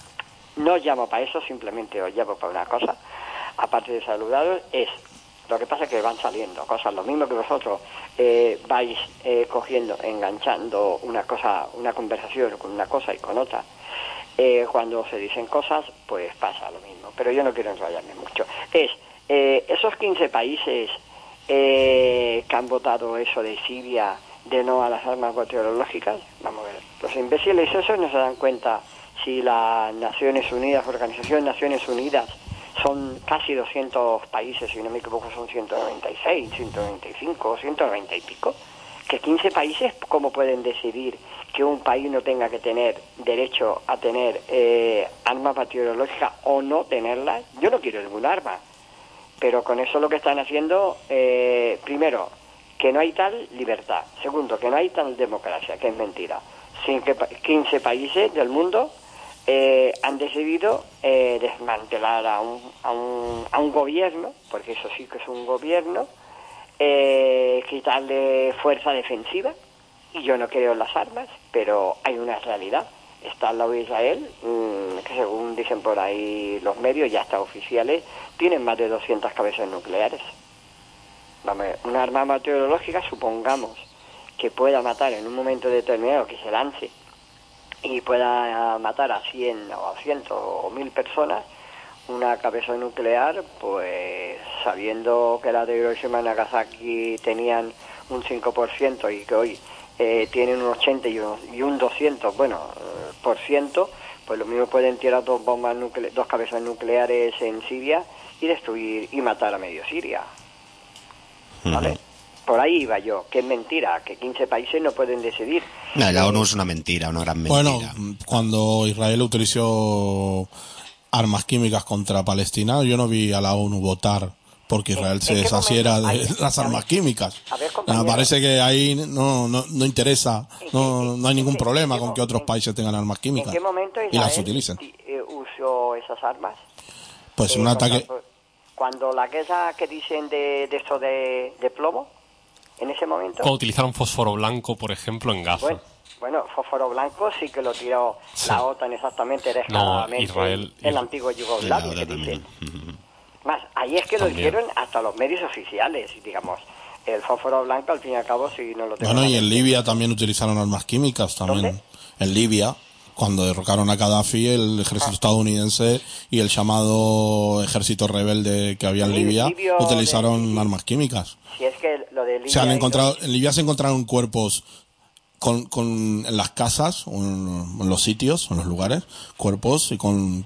no os llamo para eso, simplemente os llamo para una cosa, aparte de saludaros, lo que pasa es que van saliendo cosas, lo mismo que vosotros vais cogiendo, enganchando una conversación con una cosa y con otra. Cuando se dicen cosas, pues pasa lo mismo. Pero yo no quiero enrollarme mucho. Esos 15 países que han votado eso de Siria, de no a las armas bacteriológicas, vamos a ver, los imbéciles esos no se dan cuenta si las Naciones Unidas, Organización de Naciones Unidas, son casi 200 países, si no me equivoco son 196, 195, 190 y pico, que 15 países, ¿cómo pueden decidir que un país no tenga que tener derecho a tener armas bacteriológicas o no tenerlas? Yo no quiero ningún arma, pero con eso lo que están haciendo, primero, que no hay tal libertad, segundo, que no hay tal democracia, que es mentira. 15 países del mundo han decidido desmantelar a un gobierno, porque eso sí que es un gobierno, quitarle fuerza defensiva, y yo no creo en las armas, pero hay una realidad. Está al lado de Israel, que según dicen por ahí los medios, ya hasta oficiales, tienen más de 200 cabezas nucleares. Vamos, una arma bacteriológica, supongamos que pueda matar en un momento determinado, que se lance y pueda matar a 100 o a 100 o 1000 personas, una cabeza nuclear, pues sabiendo que la de Hiroshima y Nagasaki tenían un 5% y que hoy tienen un 80 y un 200, por ciento, pues lo mismo pueden tirar dos cabezas nucleares en Siria y destruir y matar a medio Siria. ¿Vale? Por ahí iba yo, que es mentira, que 15 países no pueden decidir. La ONU es una mentira, una gran mentira. Bueno, cuando Israel utilizó armas químicas contra Palestina, yo no vi a la ONU votar porque Israel se deshaciera de las armas químicas. Me parece que ahí no interesa, no hay ningún problema con que otros países tengan armas químicas. ¿En qué momento y las utilicen? Usó esas armas? Pues un ataque... Cuando la guerra que dicen de esto de plomo, en ese momento... Cuando utilizaron fósforo blanco, por ejemplo, en Gaza. Bueno, fósforo blanco sí que lo tiró la OTAN exactamente, Israel, en la antigua Yugoslavia, que dicen. Más, ahí es que lo hicieron hasta los medios oficiales, digamos. El fósforo blanco, al fin y al cabo, si no lo tengo... Bueno, y en Libia también utilizaron armas químicas, también. ¿Dónde? En Libia, cuando derrocaron a Gaddafi, el ejército estadounidense y el llamado ejército rebelde que había en Libia utilizaron armas químicas. Si es que lo de Libia... En Libia se encontraron cuerpos en las casas, o en los sitios, en los lugares, cuerpos y con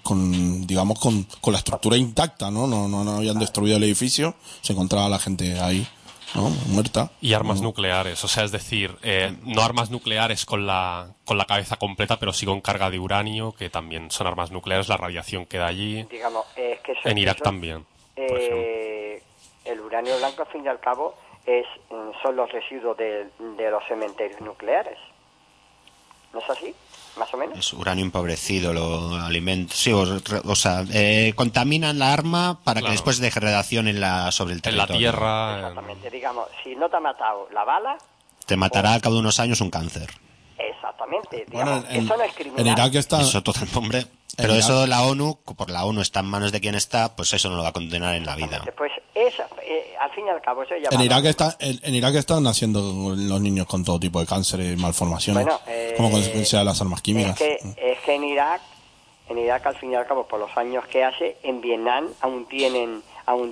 la estructura intacta, ¿no? No habían destruido el edificio, se encontraba la gente ahí, ¿no? Muerta. Y armas nucleares, o sea, es decir, no armas nucleares con la cabeza completa, pero sí con carga de uranio, que también son armas nucleares, la radiación queda allí. Digamos, es que en Irak también, por ejemplo. El uranio blanco, al fin y al cabo, son los residuos de los cementerios nucleares. ¿No es así? Más o menos. Es uranio empobrecido, lo alimenta. Sí, o sea, contaminan la arma para que después deje radiación sobre el territorio. En la tierra. Exactamente. Digamos, si no te ha matado la bala, te matará al cabo de unos años un cáncer. Exactamente. Digamos, eso no es criminal. En Irak está... Eso total, hombre. Pero eso la ONU, por la ONU está en manos de quien está, pues eso no lo va a condenar en la vida. Pues al fin y al cabo eso ya en Irak están naciendo los niños con todo tipo de cáncer y malformaciones, como consecuencia de las armas químicas. Es que en Irak al fin y al cabo, por los años que hace, en Vietnam aún tienen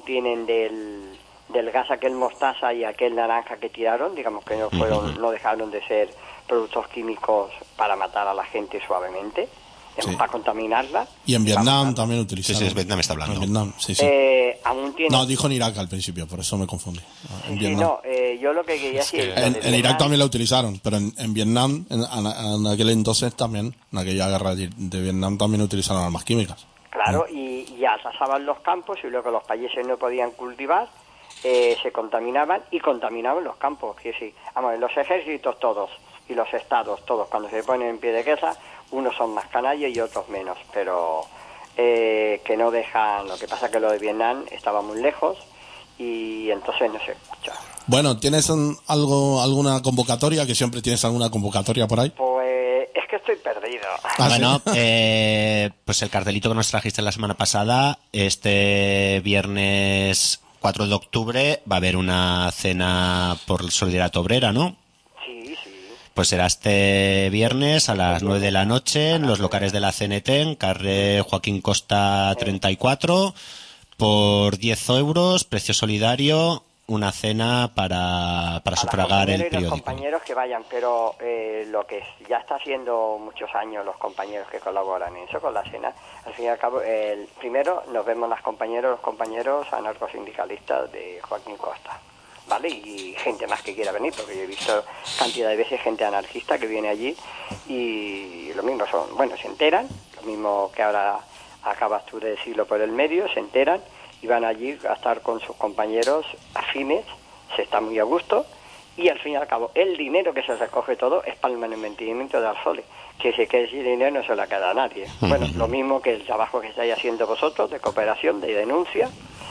del gas aquel mostaza y aquel naranja que tiraron, digamos que no dejaron de ser productos químicos para matar a la gente suavemente. Para contaminarla. Y en Vietnam también utilizaron. Sí, es Vietnam está hablando. En Vietnam, sí. Aún tiene... No, dijo en Irak al principio, por eso me confundí. Yo lo que quería decir... En Irak también la utilizaron, pero en Vietnam, en aquel entonces también, en aquella guerra de Vietnam también utilizaron armas químicas. Claro, y arrasaban los campos y luego los países no podían cultivar, se contaminaban y contaminaban los campos. Que sí, vamos, los ejércitos todos y los estados todos, cuando se ponen en pie de guerra, unos son más canallas y otros menos, pero que no dejan. Lo que pasa es que lo de Vietnam estaba muy lejos y entonces no se escucha. Bueno, ¿tienes alguna convocatoria? Que siempre tienes alguna convocatoria por ahí. Pues es que estoy perdido. Ah, Bueno, ¿sí? pues el cartelito que nos trajiste la semana pasada, este viernes 4 de octubre va a haber una cena por Solidaridad Obrera, ¿no? Sí. Pues será este viernes a las 9 de la noche en los locales de la CNT, en carrer Joaquín Costa 34, por 10 euros, precio solidario, una cena para sufragar el Y los periódico. compañeros que vayan, pero lo que ya está haciendo muchos años los compañeros que colaboran en eso, con la cena, al fin y al cabo, primero nos vemos los compañeros anarcosindicalistas de Joaquín Costa, ¿vale? Y gente más que quiera venir, porque yo he visto cantidad de veces gente anarquista que viene allí y lo mismo son, bueno, se enteran, lo mismo que ahora acabas tú de decirlo por el medio, se enteran y van allí a estar con sus compañeros afines, se está muy a gusto y al fin y al cabo el dinero que se recoge todo es para el mantenimiento de Arzole, que ese dinero no se lo queda a nadie. Bueno, lo mismo que el trabajo que estáis haciendo vosotros de cooperación, de denuncia,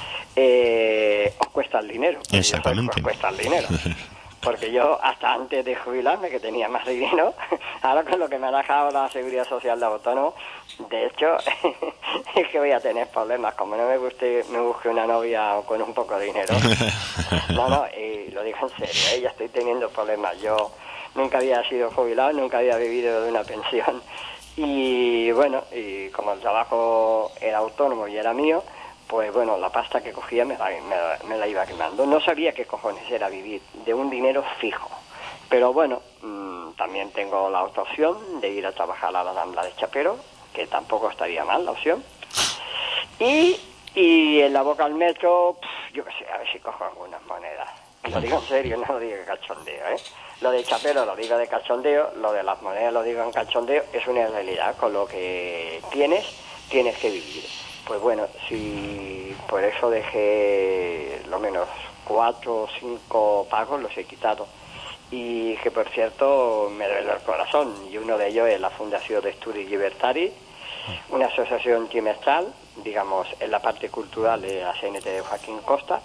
os cuesta el dinero. Exactamente. Os cuesta el dinero. Porque yo, hasta antes de jubilarme, que tenía más dinero, ahora con lo que me ha dejado la Seguridad Social de autónomo, de hecho, es que voy a tener problemas. Como no me busque una novia con un poco de dinero. No, y lo digo en serio, ya estoy teniendo problemas. Yo nunca había sido jubilado, nunca había vivido de una pensión. Y bueno, y como el trabajo era autónomo y era mío, pues bueno, la pasta que cogía me la iba quemando. No sabía qué cojones era vivir de un dinero fijo. Pero bueno, también tengo la otra opción de ir a trabajar a la Rambla de Chapero, que tampoco estaría mal la opción. Y en la Boca al Metro, yo qué sé, a ver si cojo algunas monedas. Lo digo en serio, no lo digo de cachondeo, ¿eh? Lo de Chapero lo digo de cachondeo, lo de las monedas lo digo en cachondeo, es una realidad. Con lo que tienes que vivir. Pues bueno, si por eso dejé lo menos 4 o 5 pagos, los he quitado. Y que por cierto me duele el corazón, y uno de ellos es la Fundación de Estudios Libertari, una asociación trimestral, digamos, en la parte cultural de la CNT de Joaquín Costa,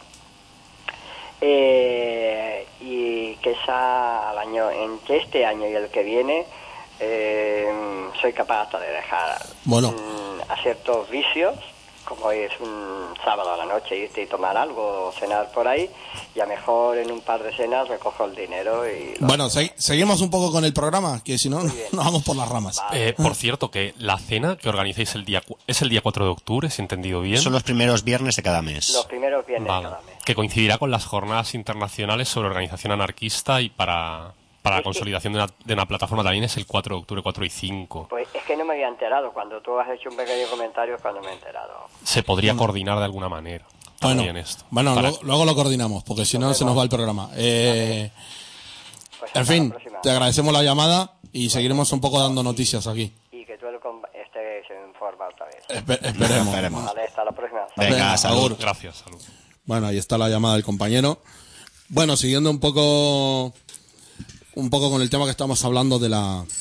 y que entre este año y el que viene soy capaz hasta de dejar a ciertos vicios, como es un sábado a la noche, irte y tomar algo o cenar por ahí, y a mejor en un par de cenas recojo el dinero y... Bueno, seguimos un poco con el programa, que si no nos vamos por las ramas. Por cierto, que la cena que organizáis es el día 4 de octubre, si he entendido bien. Son los primeros viernes de cada mes. Los primeros viernes Vale. cada mes. Que coincidirá con las jornadas internacionales sobre organización anarquista y para la consolidación de una plataforma también es el 4 de octubre, 4 y 5. Pues es que no me había enterado. Cuando tú has hecho un pequeño comentario es cuando me he enterado. Se podría coordinar de alguna manera. También esto. Bueno, Para- luego lo coordinamos, porque si no se nos va el programa. Pues En hasta fin, la próxima. te agradecemos la llamada y seguiremos un poco dando noticias aquí. Y que tú estés en forma otra vez. Esperemos. Vale, hasta la próxima. Venga, salud. Agur. Gracias, salud. Bueno, ahí está la llamada del compañero. Bueno, siguiendo un poco con el tema que estamos hablando del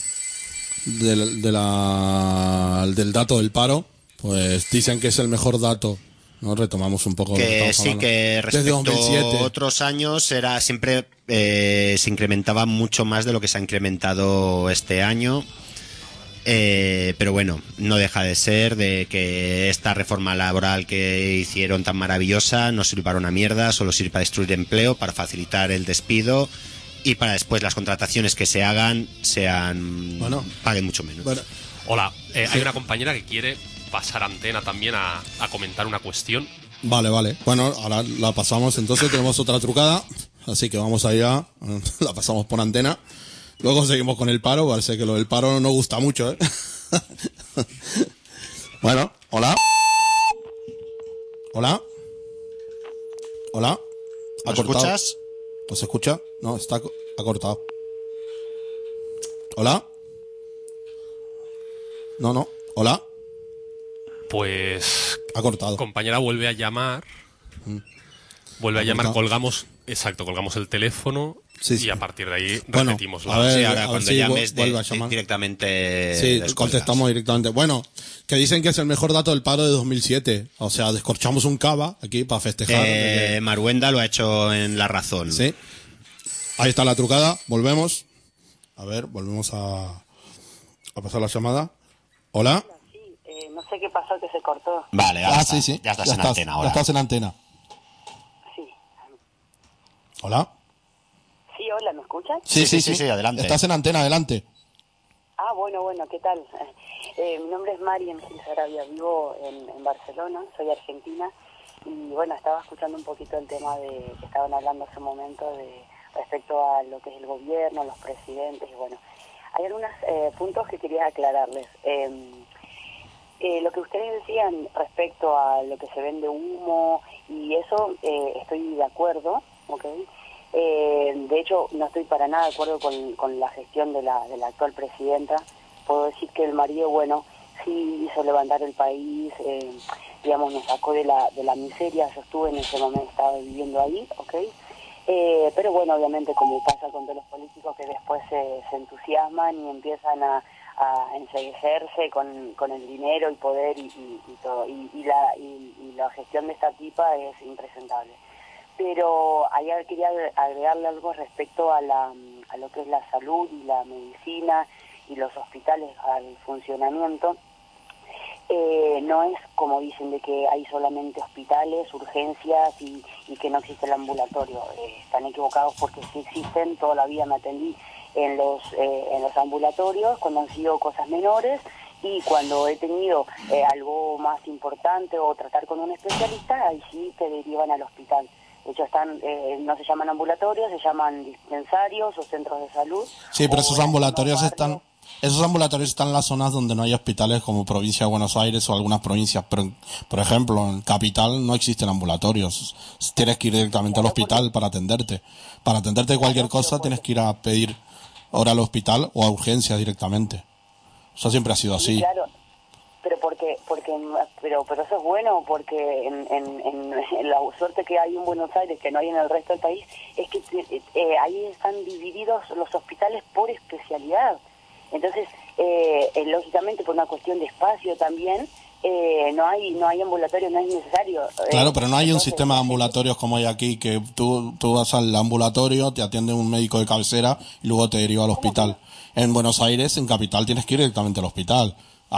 dato del paro, pues dicen que es el mejor dato, ¿no? Retomamos un poco lo que Que estamos sí, hablando. que Desde respecto 2007. a otros años era siempre se incrementaba mucho más de lo que se ha incrementado este año. Pero bueno, no deja de ser de que esta reforma laboral que hicieron tan maravillosa no sirve para una mierda, solo sirve para destruir empleo, para facilitar el despido y para después las contrataciones que se hagan paguen mucho menos. Bueno, Hola, hay una compañera que quiere pasar antena también a comentar una cuestión. vale. Bueno, ahora la pasamos, entonces tenemos otra trucada, así que vamos allá, la pasamos por antena. Luego seguimos con el paro, parece que lo del paro no gusta mucho, ¿eh? Bueno, hola. Hola. Hola. ¿Nos cortado? escuchas? ¿No se escucha? No, ha cortado. ¿Hola? No. ¿Hola? Pues, Ha cortado. compañera vuelve a llamar. Vuelve a llamar, colgamos el teléfono Sí, sí. y a partir de ahí Bueno, repetimos a ver, Sí, ahora a ver cuando si llames vuelve a llamar. directamente Sí, descuelgas. contestamos directamente. Bueno, que dicen que es el mejor dato del paro de 2007. O sea, descorchamos un cava aquí para festejar. Maruenda lo ha hecho en La Razón. Sí. Ahí está la trucada. Volvemos. A ver, volvemos a a pasar la llamada. Hola. Sí, no sé qué pasó que se cortó. Vale, ahora Sí, sí. ya estás en antena Ya ahora. estás en antena. Sí. Hola. Sí, hola, ¿me escuchan? Sí, adelante. Estás en antena, adelante. Ah, bueno, ¿qué tal? Mi nombre es Marian Gil Sarabia, vivo en Barcelona, soy argentina, y bueno, estaba escuchando un poquito el tema de que estaban hablando hace un momento de respecto a lo que es el gobierno, los presidentes, y bueno, hay algunos puntos que quería aclararles. Lo que ustedes decían respecto a lo que se vende humo y eso, estoy de acuerdo, ¿ok? De hecho, no estoy para nada de acuerdo con la gestión de la actual presidenta. Puedo decir que el marido, bueno, sí hizo levantar el país, digamos, nos sacó de la miseria. Yo estuve en ese momento, estaba viviendo ahí, ¿ok? Pero bueno, obviamente, como pasa con todos los políticos que después se entusiasman y empiezan a enseguecerse con el dinero y poder y todo. Y la gestión de esta tipa es impresentable. Pero ahí quería agregarle algo respecto a lo que es la salud y la medicina y los hospitales, al funcionamiento. No es como dicen de que hay solamente hospitales, urgencias y que no existe el ambulatorio. Están equivocados porque sí existen. Toda la vida me atendí en los ambulatorios cuando han sido cosas menores, y cuando he tenido algo más importante o tratar con un especialista, ahí sí te derivan al hospital. De hecho, no se llaman ambulatorios, se llaman dispensarios o centros de salud. Sí, pero o esos en ambulatorios algunos están... barrios. Esos ambulatorios están en las zonas donde no hay hospitales, como provincia de Buenos Aires o algunas provincias, pero por ejemplo en Capital no existen ambulatorios. Tienes que ir directamente al Claro, hospital para atenderte. Para atenderte cualquier cosa tienes que ir a pedir hora al hospital o a urgencias directamente. Eso siempre ha sido Sí, así. claro, pero pero eso es bueno, porque en la suerte que hay en Buenos Aires, que no hay en el resto del país, es que ahí están divididos los hospitales por especialidad. Entonces, lógicamente, por una cuestión de espacio también, no hay ambulatorio, no es necesario. Claro, pero no hay un Entonces, sistema de ambulatorios como hay aquí, que tú vas al ambulatorio, te atiende un médico de cabecera y luego te deriva al hospital. En Buenos Aires, en Capital, tienes que ir directamente al hospital,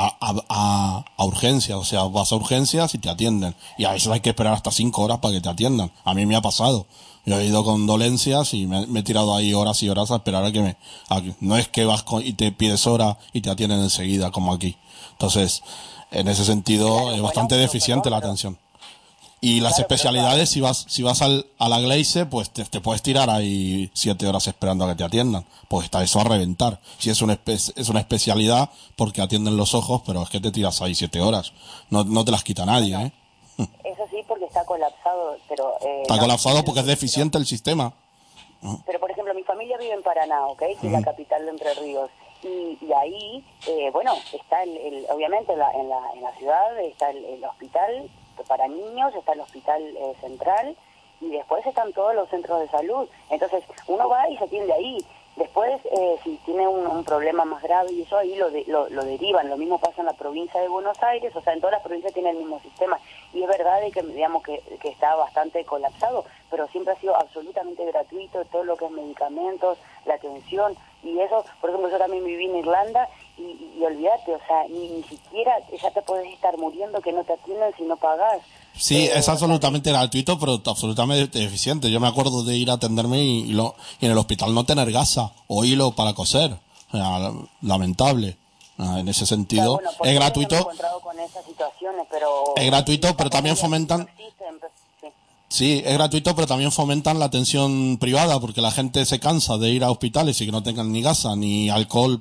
a urgencias, o sea, vas a urgencias y te atienden. Y a veces hay que esperar hasta 5 horas para que te atiendan. A mí me ha pasado. Yo he ido con dolencias y me he tirado ahí horas y horas a esperar no es que vas y te pides hora y te atienden enseguida, como aquí. Entonces, en ese sentido, Claro, es bueno, bastante pero deficiente la perdón, atención. Y las Claro, pero especialidades, si vas a la Gleice, pues te puedes tirar ahí 7 horas esperando a que te atiendan. Pues está eso a reventar. Si es es una especialidad, porque atienden los ojos, pero es que te tiras ahí 7 horas. No te las quita nadie, ¿eh? eso sí, porque está colapsado, pero... Está colapsado porque es deficiente el sistema. Pero, por ejemplo, mi familia vive en Paraná, ¿ok? Que es la capital de Entre Ríos. Y ahí, bueno, está obviamente en la ciudad está el hospital para niños, está el hospital central, y después están todos los centros de salud. Entonces, uno va y se atiende ahí. Después, si tiene un problema más grave y eso, ahí lo derivan. Lo mismo pasa en la provincia de Buenos Aires, o sea, en todas las provincias tienen el mismo sistema. Y es verdad de que, digamos, que está bastante colapsado, pero siempre ha sido absolutamente gratuito todo lo que es medicamentos, la atención. Y eso, por ejemplo, yo también viví en Irlanda y olvídate, o sea, ni siquiera ya te podés estar muriendo que no te atienden si no pagás. Sí, es absolutamente gratuito, pero absolutamente deficiente. Yo me acuerdo de ir a atenderme y en el hospital no tener gasa o hilo para coser. O sea, lamentable. En ese sentido, Bueno, por es suerte no me he gratuito. encontrado con esas situaciones, pero... Es gratuito, pero también no fomentan... existen, pero sí. Sí, es gratuito, pero también fomentan la atención privada, porque la gente se cansa de ir a hospitales y que no tengan ni gasa ni alcohol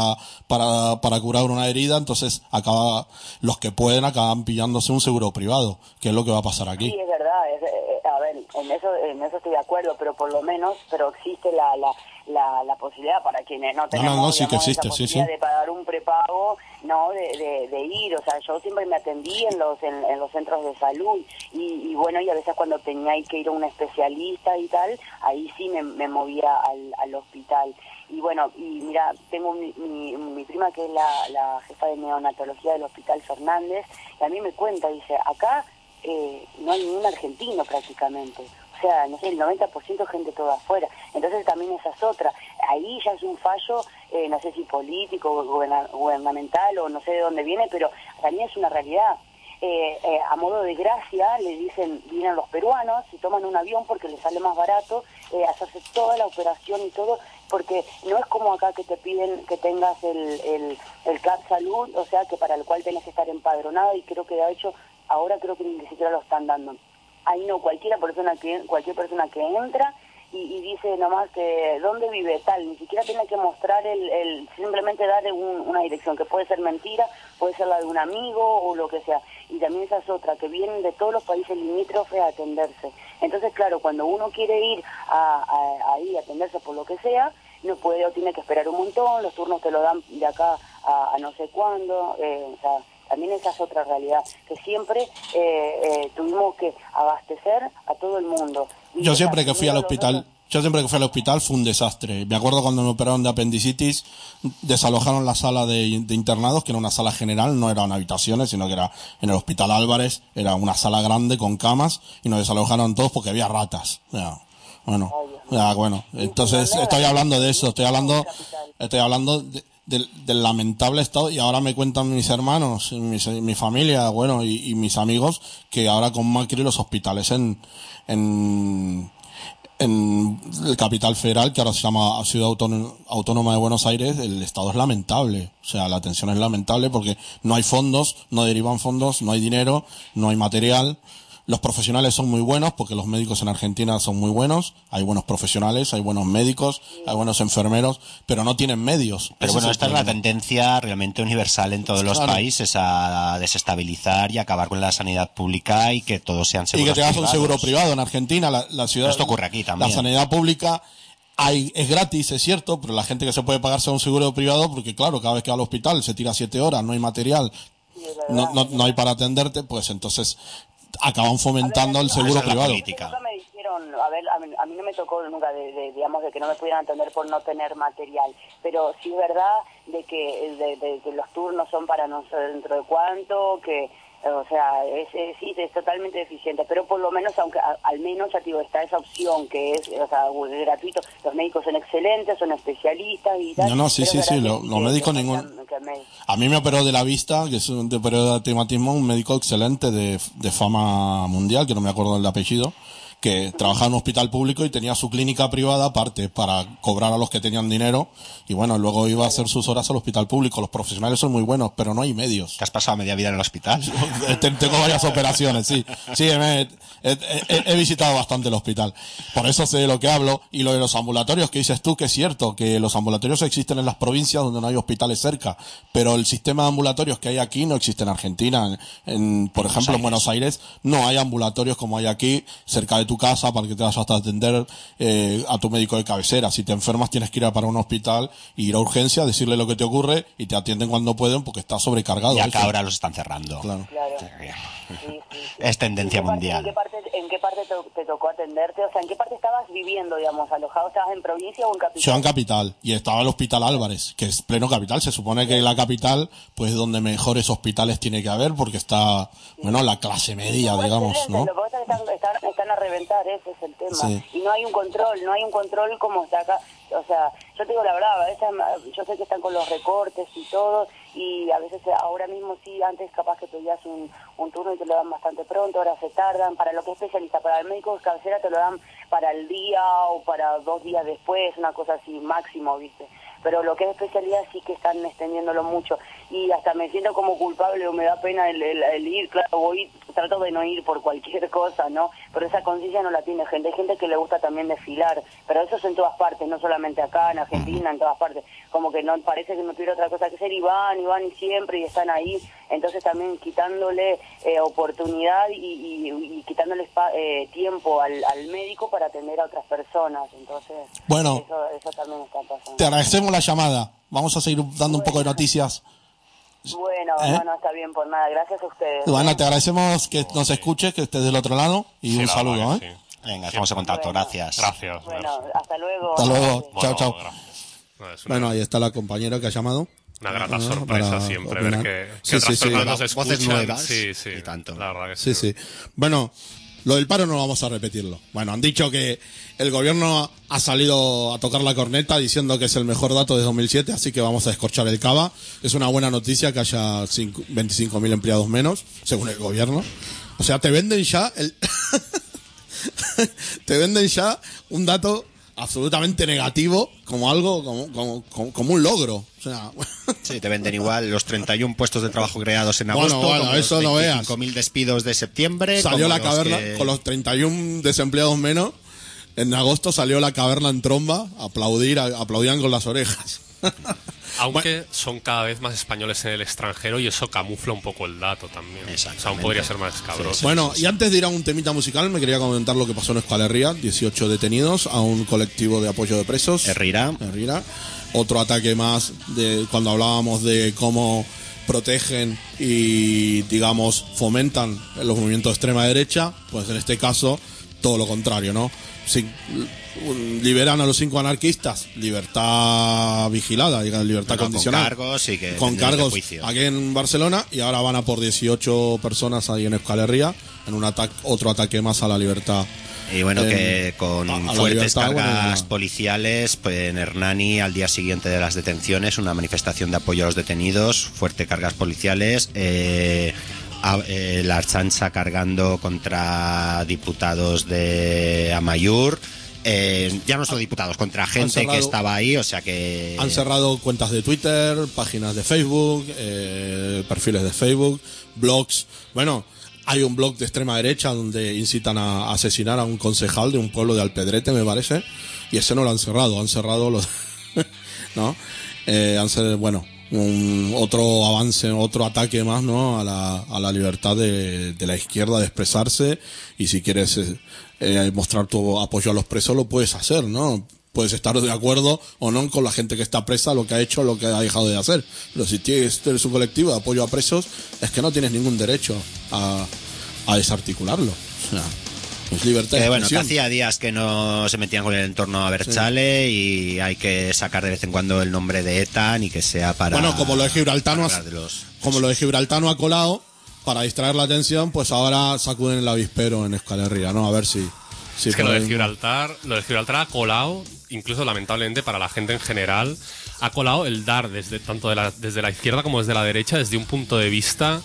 para curar una herida, entonces los que pueden acaban pillándose un seguro privado, que es lo que va a pasar aquí. Sí, es verdad. A ver, en eso estoy de acuerdo, pero por lo menos, existe la posibilidad para quienes no tenemos sí que digamos, existe, esa sí, posibilidad sí. de pagar un prepago, no de ir. O sea, yo siempre me atendí en los centros de salud y bueno, y a veces cuando tenía que ir a un especialista y tal, ahí sí me movía al hospital. Y bueno, y mira, tengo mi prima que es la jefa de neonatología del Hospital Fernández, y a mí me cuenta, dice, acá no hay ningún argentino prácticamente. O o sea, no sé, el 90% gente toda afuera. Entonces también esa es otra. Ahí ya es un fallo, no sé si político, gubernamental o no sé de dónde viene, pero también es una realidad. A modo de gracia le dicen, vienen los peruanos y toman un avión porque les sale más barato hacerse toda la operación y todo, porque no es como acá que te piden que tengas el CAP Salud, o sea, que para el cual tenés que estar empadronado, y creo que de hecho ahora creo que ni siquiera lo están dando. Ahí no, cualquier persona que entra y dice nomás que dónde vive tal, ni siquiera tiene que mostrar simplemente dar una dirección, que puede ser mentira, puede ser la de un amigo o lo que sea. Y también esa es otra, que vienen de todos los países limítrofes a atenderse. Entonces, claro, cuando uno quiere ir ahí a atenderse por lo que sea, no puede o tiene que esperar un montón, los turnos te lo dan de acá a no sé cuándo, o sea, también esa es otra realidad, que siempre tuvimos que abastecer a todo el mundo. Y Yo siempre que fui al hospital fue un desastre. Me acuerdo cuando me operaron de apendicitis, desalojaron la sala de internados, que era una sala general, no eran habitaciones, sino que era en el Hospital Álvarez, era una sala grande con camas, y nos desalojaron todos porque había ratas. Bueno, entonces estoy hablando de eso, estoy hablando del lamentable estado, y ahora me cuentan mis hermanos, mi familia, bueno, y mis amigos, que ahora con Macri los hospitales en el Capital Federal, que ahora se llama Ciudad Autónoma de Buenos Aires, el estado es lamentable. O sea, la atención es lamentable porque no hay fondos, no derivan fondos, no hay dinero, no hay material. Los profesionales son muy buenos porque los médicos en Argentina son muy buenos. Hay buenos profesionales, hay buenos médicos, hay buenos enfermeros, pero no tienen medios. Pero bueno, esta es la tendencia realmente universal en todos los países, a desestabilizar y acabar con la sanidad pública y que todos sean seguros. Y que te hagas un privados. seguro privado. En Argentina, la ciudad... Esto ocurre aquí también. La sanidad pública es gratis, es cierto, pero la gente que se puede pagarse un seguro privado, porque claro, cada vez que va al hospital se tira 7 horas, no hay material, no hay para atenderte, pues entonces acaban fomentando el seguro privado. Nunca me dijeron, a mí no me tocó nunca digamos, de que no me pudieran atender por no tener material, pero sí es verdad de que los turnos son para no sé dentro de cuánto, que o sea, sí, es totalmente deficiente, pero por lo menos, aunque al menos, ya te digo, está esa opción que es, o sea, gratuito. Los médicos son excelentes, son especialistas y tal. Sí, los médicos A mí me operó de la vista, que es un operó de astigmatismo, un médico excelente de fama mundial, que no me acuerdo del apellido, que trabajaba en un hospital público y tenía su clínica privada aparte para cobrar a los que tenían dinero, y bueno, luego iba a hacer sus horas al hospital público. Los profesionales son muy buenos, pero no hay medios. ¿Te has pasado media vida en el hospital? Tengo varias operaciones, sí. Sí, he visitado bastante el hospital. Por eso sé de lo que hablo. Y lo de los ambulatorios que dices tú, que es cierto, que los ambulatorios existen en las provincias donde no hay hospitales cerca, pero el sistema de ambulatorios que hay aquí no existe en Argentina. Por ejemplo, en Buenos Aires no hay ambulatorios como hay aquí, cerca de tu casa, para que te vayas hasta atender a tu médico de cabecera. Si te enfermas tienes que ir para un hospital y ir a urgencia, decirle lo que te ocurre y te atienden cuando pueden porque está sobrecargado. Y acá ahora los están cerrando. Claro. Sí. Es tendencia mundial. ¿En qué parte te tocó atenderte? O sea, ¿en qué parte estabas viviendo, digamos, alojado? ¿Estabas en provincia o en capital? Yo en capital, y estaba el Hospital Álvarez, que es pleno capital. Se supone que la capital, pues donde mejores hospitales tiene que haber, porque está, bueno, la clase media, digamos, ¿no? Lo que pasa es que están a reventar, ese es el tema. Sí. Y no hay un control como está acá. O sea, yo te digo la verdad, a veces yo sé que están con los recortes y todo, y a veces ahora mismo sí, antes capaz que pedías un turno y te lo dan bastante pronto, ahora se tardan. Para lo que es especialista, para el médico de cabecera te lo dan para el día o para 2 días después, una cosa así máximo, ¿viste? Pero lo que es especialidad sí que están extendiéndolo mucho, y hasta me siento como culpable o me da pena el ir. Claro, trato de no ir por cualquier cosa, ¿no? Pero esa conciencia no la tiene gente. Hay gente que le gusta también desfilar, pero eso es en todas partes, no solamente acá, en Argentina, en todas partes. Como que no parece que no tuviera otra cosa que hacer, y van y siempre, y están ahí. Entonces también quitándole oportunidad y quitándole tiempo al médico para atender a otras personas. Entonces, bueno, eso también está pasando. Te agradecemos la llamada. Vamos a seguir dando un poco de noticias. Bueno, no está bien por nada. Gracias a ustedes. Bueno, te agradecemos que nos escuches, que estés del otro lado, y un saludo, Sí. Venga, estamos en contacto. Gracias. Gracias. Bueno, hasta luego. Hasta luego. Bueno, Chao. gracias. Bueno, ahí está la compañera que ha llamado. Una grata sorpresa para siempre opinar. ver que Sí, otras sí, personas sí. nos escuchan. Voces nuevas Sí, y tanto. La verdad que Sí. Bueno, Lo del paro no vamos a repetirlo. Bueno, han dicho que el gobierno ha salido a tocar la corneta diciendo que es el mejor dato de 2007, así que vamos a descorchar el cava. Es una buena noticia que haya 25.000 empleados menos, según el gobierno. O sea, te venden ya te venden ya un dato absolutamente negativo como algo, como un logro. O sea, Sí, te venden igual los 31 puestos de trabajo creados en Bueno, agosto, bueno, como eso los no veas. 25.000 despidos de septiembre. salió como la los caverna que- con los 31 desempleados menos. En agosto salió la caverna en tromba, aplaudían con las orejas. Aunque son cada vez más españoles en el extranjero y eso camufla un poco el dato también. O sea, aún Exactamente. podría ser más escabroso. Bueno, y antes de ir a un temita musical, me quería comentar lo que pasó en Euskal Herria. 18 detenidos a un colectivo de apoyo de presos. Herrera. Otro ataque más de cuando hablábamos de cómo protegen y, digamos, fomentan los movimientos de extrema derecha. Pues en este caso, todo lo contrario, ¿no? Liberan a los 5 anarquistas, libertad vigilada, libertad Bueno, condicional. con cargos y que con tendrán de cargos juicio. aquí en Barcelona, y ahora van a por 18 personas ahí en Euskal Herria en un otro ataque más a la libertad. Y bueno, Eh, que con a la fuertes libertad, cargas bueno, policiales, pues en Hernani, al día siguiente de las detenciones, una manifestación de apoyo a los detenidos, fuertes cargas policiales, la Archancha cargando contra diputados de Amaiur, ya no solo diputados, contra gente cerrado- que estaba ahí, o sea que... Han cerrado cuentas de Twitter, páginas de Facebook, perfiles de Facebook, blogs. Bueno, hay un blog de extrema derecha donde incitan a asesinar a un concejal de un pueblo de Alpedrete, me parece, y ese no lo han cerrado los... ¿no? Bueno, otro avance, otro ataque más, ¿no? A la libertad de la izquierda de expresarse, y si quieres mostrar tu apoyo a los presos lo puedes hacer, ¿no? Puedes estar de acuerdo o no con la gente que está presa, lo que ha hecho, lo que ha dejado de hacer. Pero si tienes un colectivo de apoyo a presos, es que no tienes ningún derecho a desarticularlo. O sea, es libertad de Bueno, que expresión. hacía días que no se metían con el entorno a Berchale y hay que sacar de vez en cuando el nombre de ETA, ni que sea para... Bueno, como lo de Gibraltano, para hablar de los- ha colado, para distraer la atención, pues ahora sacuden el avispero en Euskal Herria, ¿no? A ver si Es que lo de pueden- Gibraltar ha colado, incluso lamentablemente para la gente en general, ha colado el dar desde la izquierda como desde la derecha, desde un punto de vista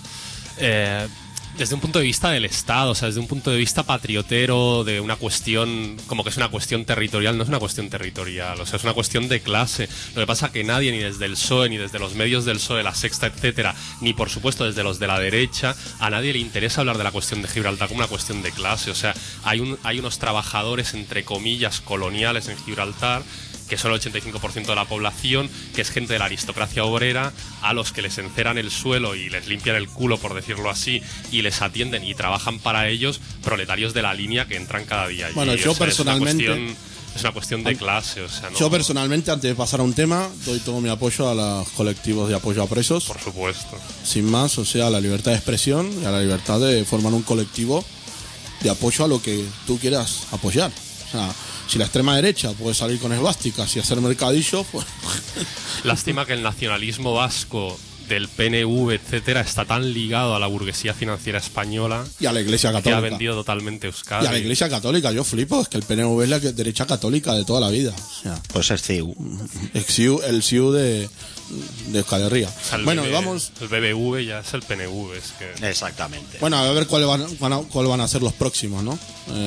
del Estado, o sea, desde un punto de vista patriotero, de una cuestión, como que es una cuestión territorial, no es una cuestión territorial, o sea, es una cuestión de clase. Lo que pasa que nadie, ni desde el PSOE, ni desde los medios del PSOE, la Sexta, etcétera, ni por supuesto desde los de la derecha, a nadie le interesa hablar de la cuestión de Gibraltar como una cuestión de clase. O sea, hay unos trabajadores, entre comillas, coloniales en Gibraltar, que son el 85% de la población, que es gente de la aristocracia obrera, a los que les enceran el suelo y les limpian el culo, por decirlo así, y les atienden y trabajan para ellos, proletarios de la línea que entran cada día allí. Bueno, O yo sea, personalmente- es una cuestión de clase, o sea, no, Yo personalmente, antes de pasar a un tema, doy todo mi apoyo a los colectivos de apoyo a presos. por supuesto. Sin más, o sea, a la libertad de expresión y a la libertad de formar un colectivo de apoyo a lo que tú quieras apoyar. O sea, si la extrema derecha puede salir con esvásticas y hacer mercadillo, pues Lástima que el nacionalismo vasco del PNV, etcétera, está tan ligado a la burguesía financiera española y a la Iglesia que ha Católica. vendido totalmente Euskadi. Y a la Iglesia Católica, yo flipo, es que el PNV es la derecha católica de toda la vida. O sea, Pues es CIU. el CIU de Euskal Herria. O sea, Bueno, vamos. El BBV ya es el PNV, es que... Exactamente. Bueno, a ver cuáles van a ser los próximos, ¿no?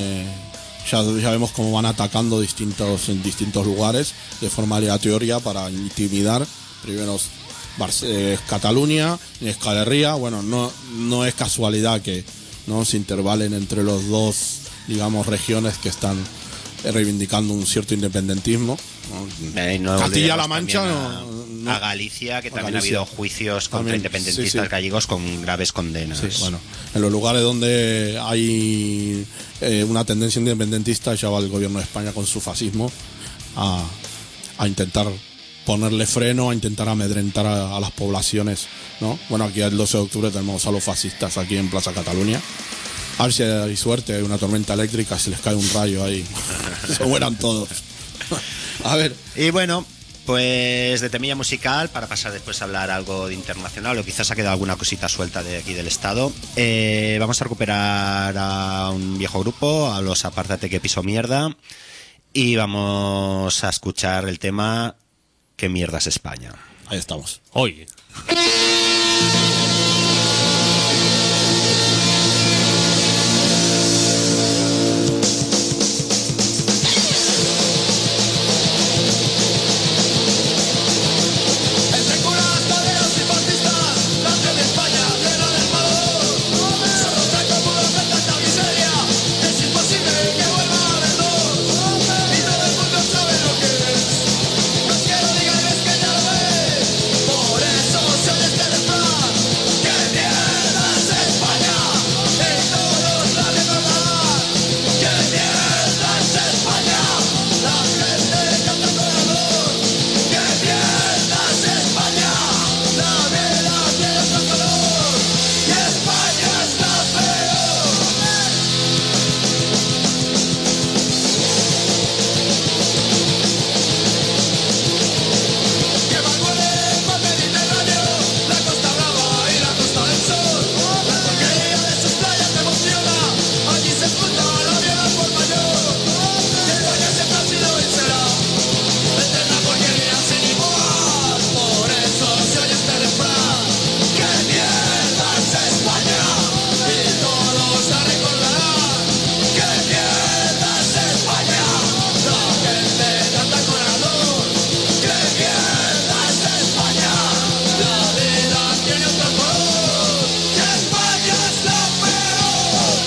Ya vemos cómo van atacando en distintos lugares de forma aleatoria para intimidar. Primero Cataluña, Euskal Herria. Bueno, no es casualidad que no se intervalen entre los dos, digamos, regiones que están reivindicando un cierto independentismo. No Castilla-La olvidemos Mancha también no- a Galicia, que a también Galicia. ha habido juicios contra También, independentistas sí, sí. gallegos con graves condenas. Sí, bueno, en los lugares donde hay una tendencia independentista, ya va el gobierno de España con su fascismo a intentar ponerle freno, a intentar amedrentar a las poblaciones, ¿no? Bueno, aquí el 12 de octubre tenemos a los fascistas aquí en Plaza Cataluña. A ver si hay suerte, hay una tormenta eléctrica, se les cae un rayo ahí, se mueran todos. A ver, Y bueno, Pues de temilla musical, para pasar después a hablar algo de internacional, o quizás ha quedado alguna cosita suelta de aquí del estado, vamos a recuperar a un viejo grupo, a los Apártate que piso mierda, y vamos a escuchar el tema ¿Qué mierda es España? Ahí estamos. Hoy. Entre curas, maderos y fascistas, la de España, tierra del pavor. Solo traigo muros de tanta miseria, es imposible que vuelva a haber dos. Y todo el mundo sabe lo que es. No quiero digáis que ya lo ves. Por eso se oye este refrán. ¡Qué mierda es España! Y todos la recordarán. ¡Qué mierda es España! La gente canta con amor. ¡Qué mierda es España! La vida tiene otro color. Y España está peor. Que vaguele el mar Mediterráneo, la Costa Brava y la Costa del Sol. La porquería de sus playas te emociona, allí se explota la vida por mayor. Que España siempre ha sido y será eterna porquería sin igual. Por eso se oye este refrán. ¡Qué mierda es España! Y todos la recordarán. ¡Qué mierda es España! La gente canta con ardor. ¡Qué mierda es España! La vida tiene otro color. ¡Que España es la peor!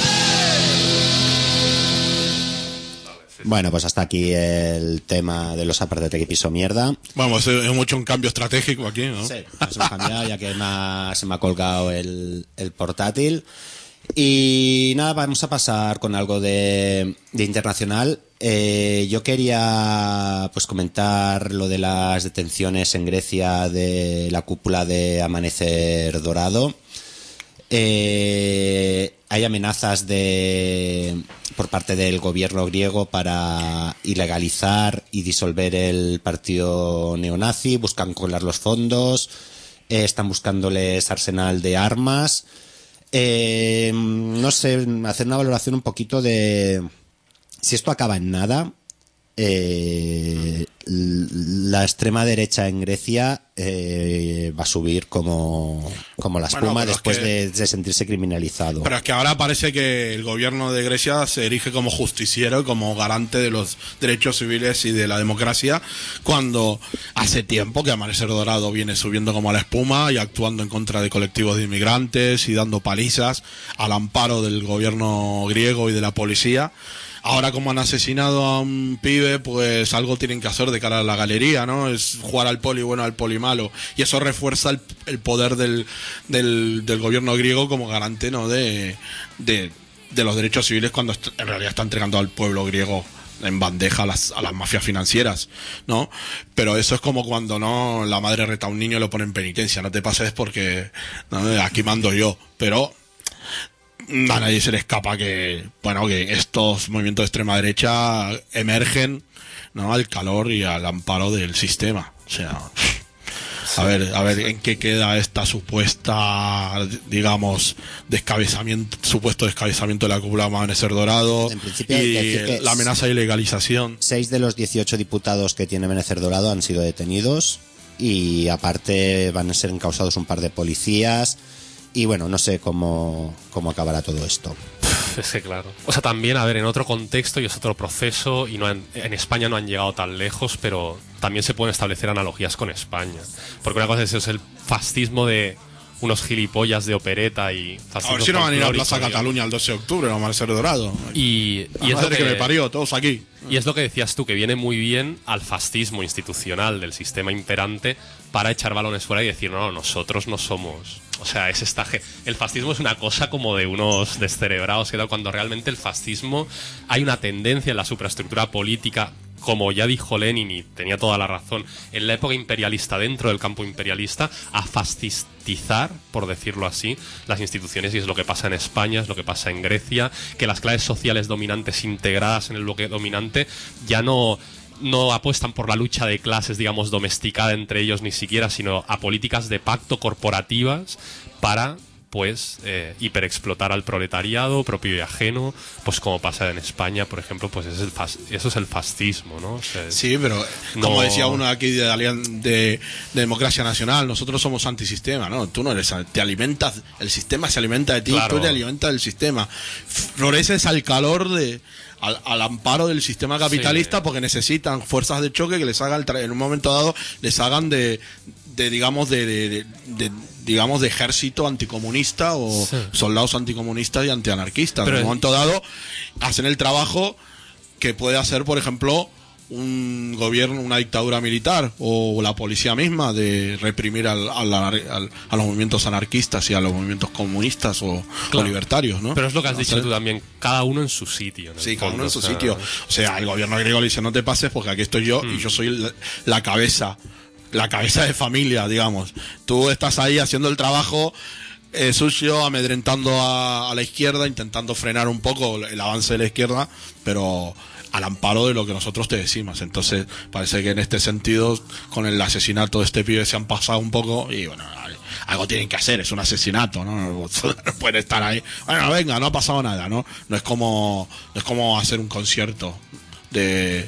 Bueno, pues hasta aquí el tema de los Apártate que piso mierda. Vamos, es mucho un cambio estratégico aquí, ¿no? Sí, nos hemos cambiado ya que se me ha colgado el portátil. Y nada, vamos a pasar con algo de internacional. Yo quería pues comentar lo de las detenciones en Grecia de la cúpula de Amanecer Dorado. Hay amenazas por parte del gobierno griego para ilegalizar y disolver el partido neonazi, buscan colar los fondos, están buscándoles arsenal de armas. No sé, hacer una valoración un poquito de si esto acaba en nada. La extrema derecha en Grecia va a subir como la espuma, Bueno, después pero de sentirse criminalizado. Pero es que ahora parece que el gobierno de Grecia se erige como justiciero, como garante de los derechos civiles y de la democracia, cuando hace tiempo que Amanecer Dorado viene subiendo como la espuma y actuando en contra de colectivos de inmigrantes y dando palizas al amparo del gobierno griego y de la policía. Ahora, como han asesinado a un pibe, pues algo tienen que hacer de cara a la galería, ¿no? Es jugar al poli bueno, al poli malo. Y eso refuerza el poder del gobierno griego como garante, ¿no? De los derechos civiles, cuando en realidad está entregando al pueblo griego en bandeja a las mafias financieras, ¿no? Pero eso es como cuando, ¿no? La madre reta a un niño y lo pone en penitencia. No te pases porque, ¿no? Aquí mando yo. Pero a nadie se le escapa que estos movimientos de extrema derecha emergen, ¿no? Al calor y al amparo del sistema. O sea, a ver en qué queda esta supuesta, digamos, supuesto descabezamiento de la cúpula Amanecer Dorado En principio, y decir que la amenaza de ilegalización. 6 de los 18 diputados que tiene Amanecer Dorado han sido detenidos y aparte van a ser encausados un par de policías. Y bueno, no sé cómo acabará todo esto. Es que claro. O sea, también, a ver, en otro contexto y es otro proceso, y en España no han llegado tan lejos, pero también se pueden establecer analogías con España. Porque una cosa es el fascismo de unos gilipollas de opereta y fascismo. A ver si no van a ir a folclórico, Plaza digamos. Cataluña el 12 de octubre, no Amanecer Dorado. Y La es lo madre que me parió, todos aquí. Y es lo que decías tú, que viene muy bien al fascismo institucional del sistema imperante para echar balones fuera y decir, no, nosotros no somos... O sea, el fascismo es una cosa como de unos descerebrados, que tal, cuando realmente el fascismo hay una tendencia en la superestructura política, como ya dijo Lenin, y tenía toda la razón, en la época imperialista, dentro del campo imperialista, a fascistizar, por decirlo así, las instituciones, y es lo que pasa en España, es lo que pasa en Grecia, que las clases sociales dominantes integradas en el bloque dominante ya no no apuestan por la lucha de clases, digamos, domesticada entre ellos ni siquiera, sino a políticas de pacto corporativas para, pues, hiperexplotar al proletariado propio y ajeno, pues como pasa en España, por ejemplo, pues eso es el fascismo, ¿no? O sea, Sí, pero como decía uno aquí de Democracia Nacional, nosotros somos antisistema, ¿no? Tú no eres, te alimentas, el sistema se alimenta de ti, Claro. tú te alimentas del sistema. Floreces al calor al amparo del sistema capitalista, Sí. porque necesitan fuerzas de choque que les hagan en un momento dado les hagan digamos de ejército anticomunista o Sí. soldados anticomunistas y antianarquistas. Pero En un momento dado hacen el trabajo que puede hacer, por ejemplo, un gobierno, una dictadura militar o la policía misma, de reprimir a los movimientos anarquistas y a los movimientos comunistas o Claro. libertarios, ¿no? Pero es lo que has dicho Hacer- tú también, cada uno en su sitio. Sí, cada fondo, uno en su o sea, sitio. O sea, el gobierno griego le dice, no te pases porque aquí estoy yo y yo soy la cabeza de familia, digamos. Tú estás ahí haciendo el trabajo sucio, amedrentando a la izquierda, intentando frenar un poco el avance de la izquierda, pero al amparo de lo que nosotros te decimos. Entonces, parece que en este sentido, con el asesinato de este pibe se han pasado un poco y bueno, algo tienen que hacer, es un asesinato, ¿no? No pueden estar ahí. Bueno, venga, no ha pasado nada, ¿no? No es como hacer un concierto de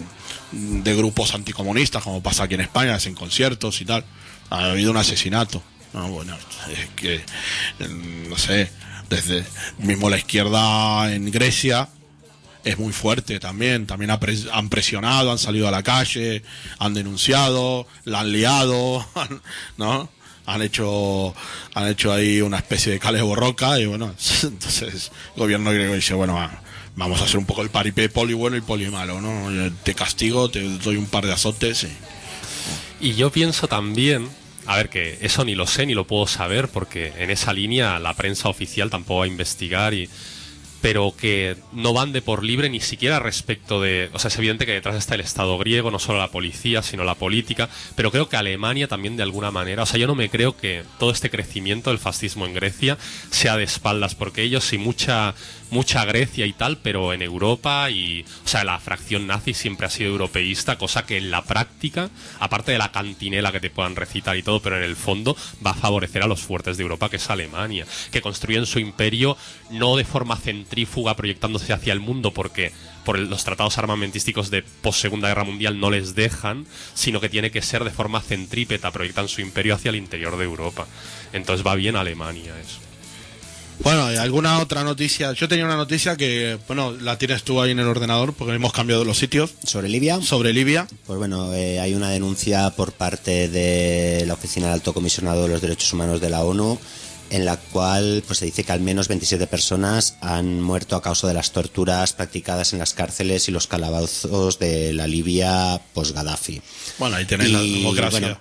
grupos anticomunistas, como pasa aquí en España, hacen conciertos y tal. Ha habido un asesinato. No, bueno, es que, no sé, desde mismo la izquierda en Grecia es muy fuerte también han presionado, han salido a la calle, han denunciado, la han liado, ¿no? Han hecho ahí una especie de Cales Borroca y bueno, entonces el gobierno griego dice, bueno, vamos a hacer un poco el paripé poli bueno y poli malo, ¿no? Te castigo, te doy un par de azotes Y yo pienso también, a ver, que eso ni lo sé ni lo puedo saber, porque en esa línea la prensa oficial tampoco va a investigar, pero que no van de por libre ni siquiera respecto de... O sea, es evidente que detrás está el Estado griego, no solo la policía, sino la política, pero creo que Alemania también de alguna manera... O sea, yo no me creo que todo este crecimiento del fascismo en Grecia sea de espaldas, porque ellos sí mucha Grecia y tal, pero en Europa y... O sea, la fracción nazi siempre ha sido europeísta, cosa que en la práctica, aparte de la cantinela que te puedan recitar y todo, pero en el fondo va a favorecer a los fuertes de Europa, que es Alemania, que construyen su imperio no de forma centrífuga proyectándose hacia el mundo porque por los tratados armamentísticos de post-Segunda Guerra Mundial no les dejan, sino que tiene que ser de forma centrípeta, proyectan su imperio hacia el interior de Europa. Entonces va bien Alemania eso. Bueno, ¿y alguna otra noticia? Yo tenía una noticia que, bueno, la tienes tú ahí en el ordenador porque hemos cambiado los sitios. Sobre Libia, Sobre Libia. pues bueno, hay una denuncia por parte de la Oficina del Alto Comisionado de los Derechos Humanos de la ONU, en la cual pues se dice que al menos 27 personas han muerto a causa de las torturas practicadas en las cárceles y los calabozos de la Libia post-Gaddafi. Bueno, ahí tenéis la democracia. Bueno,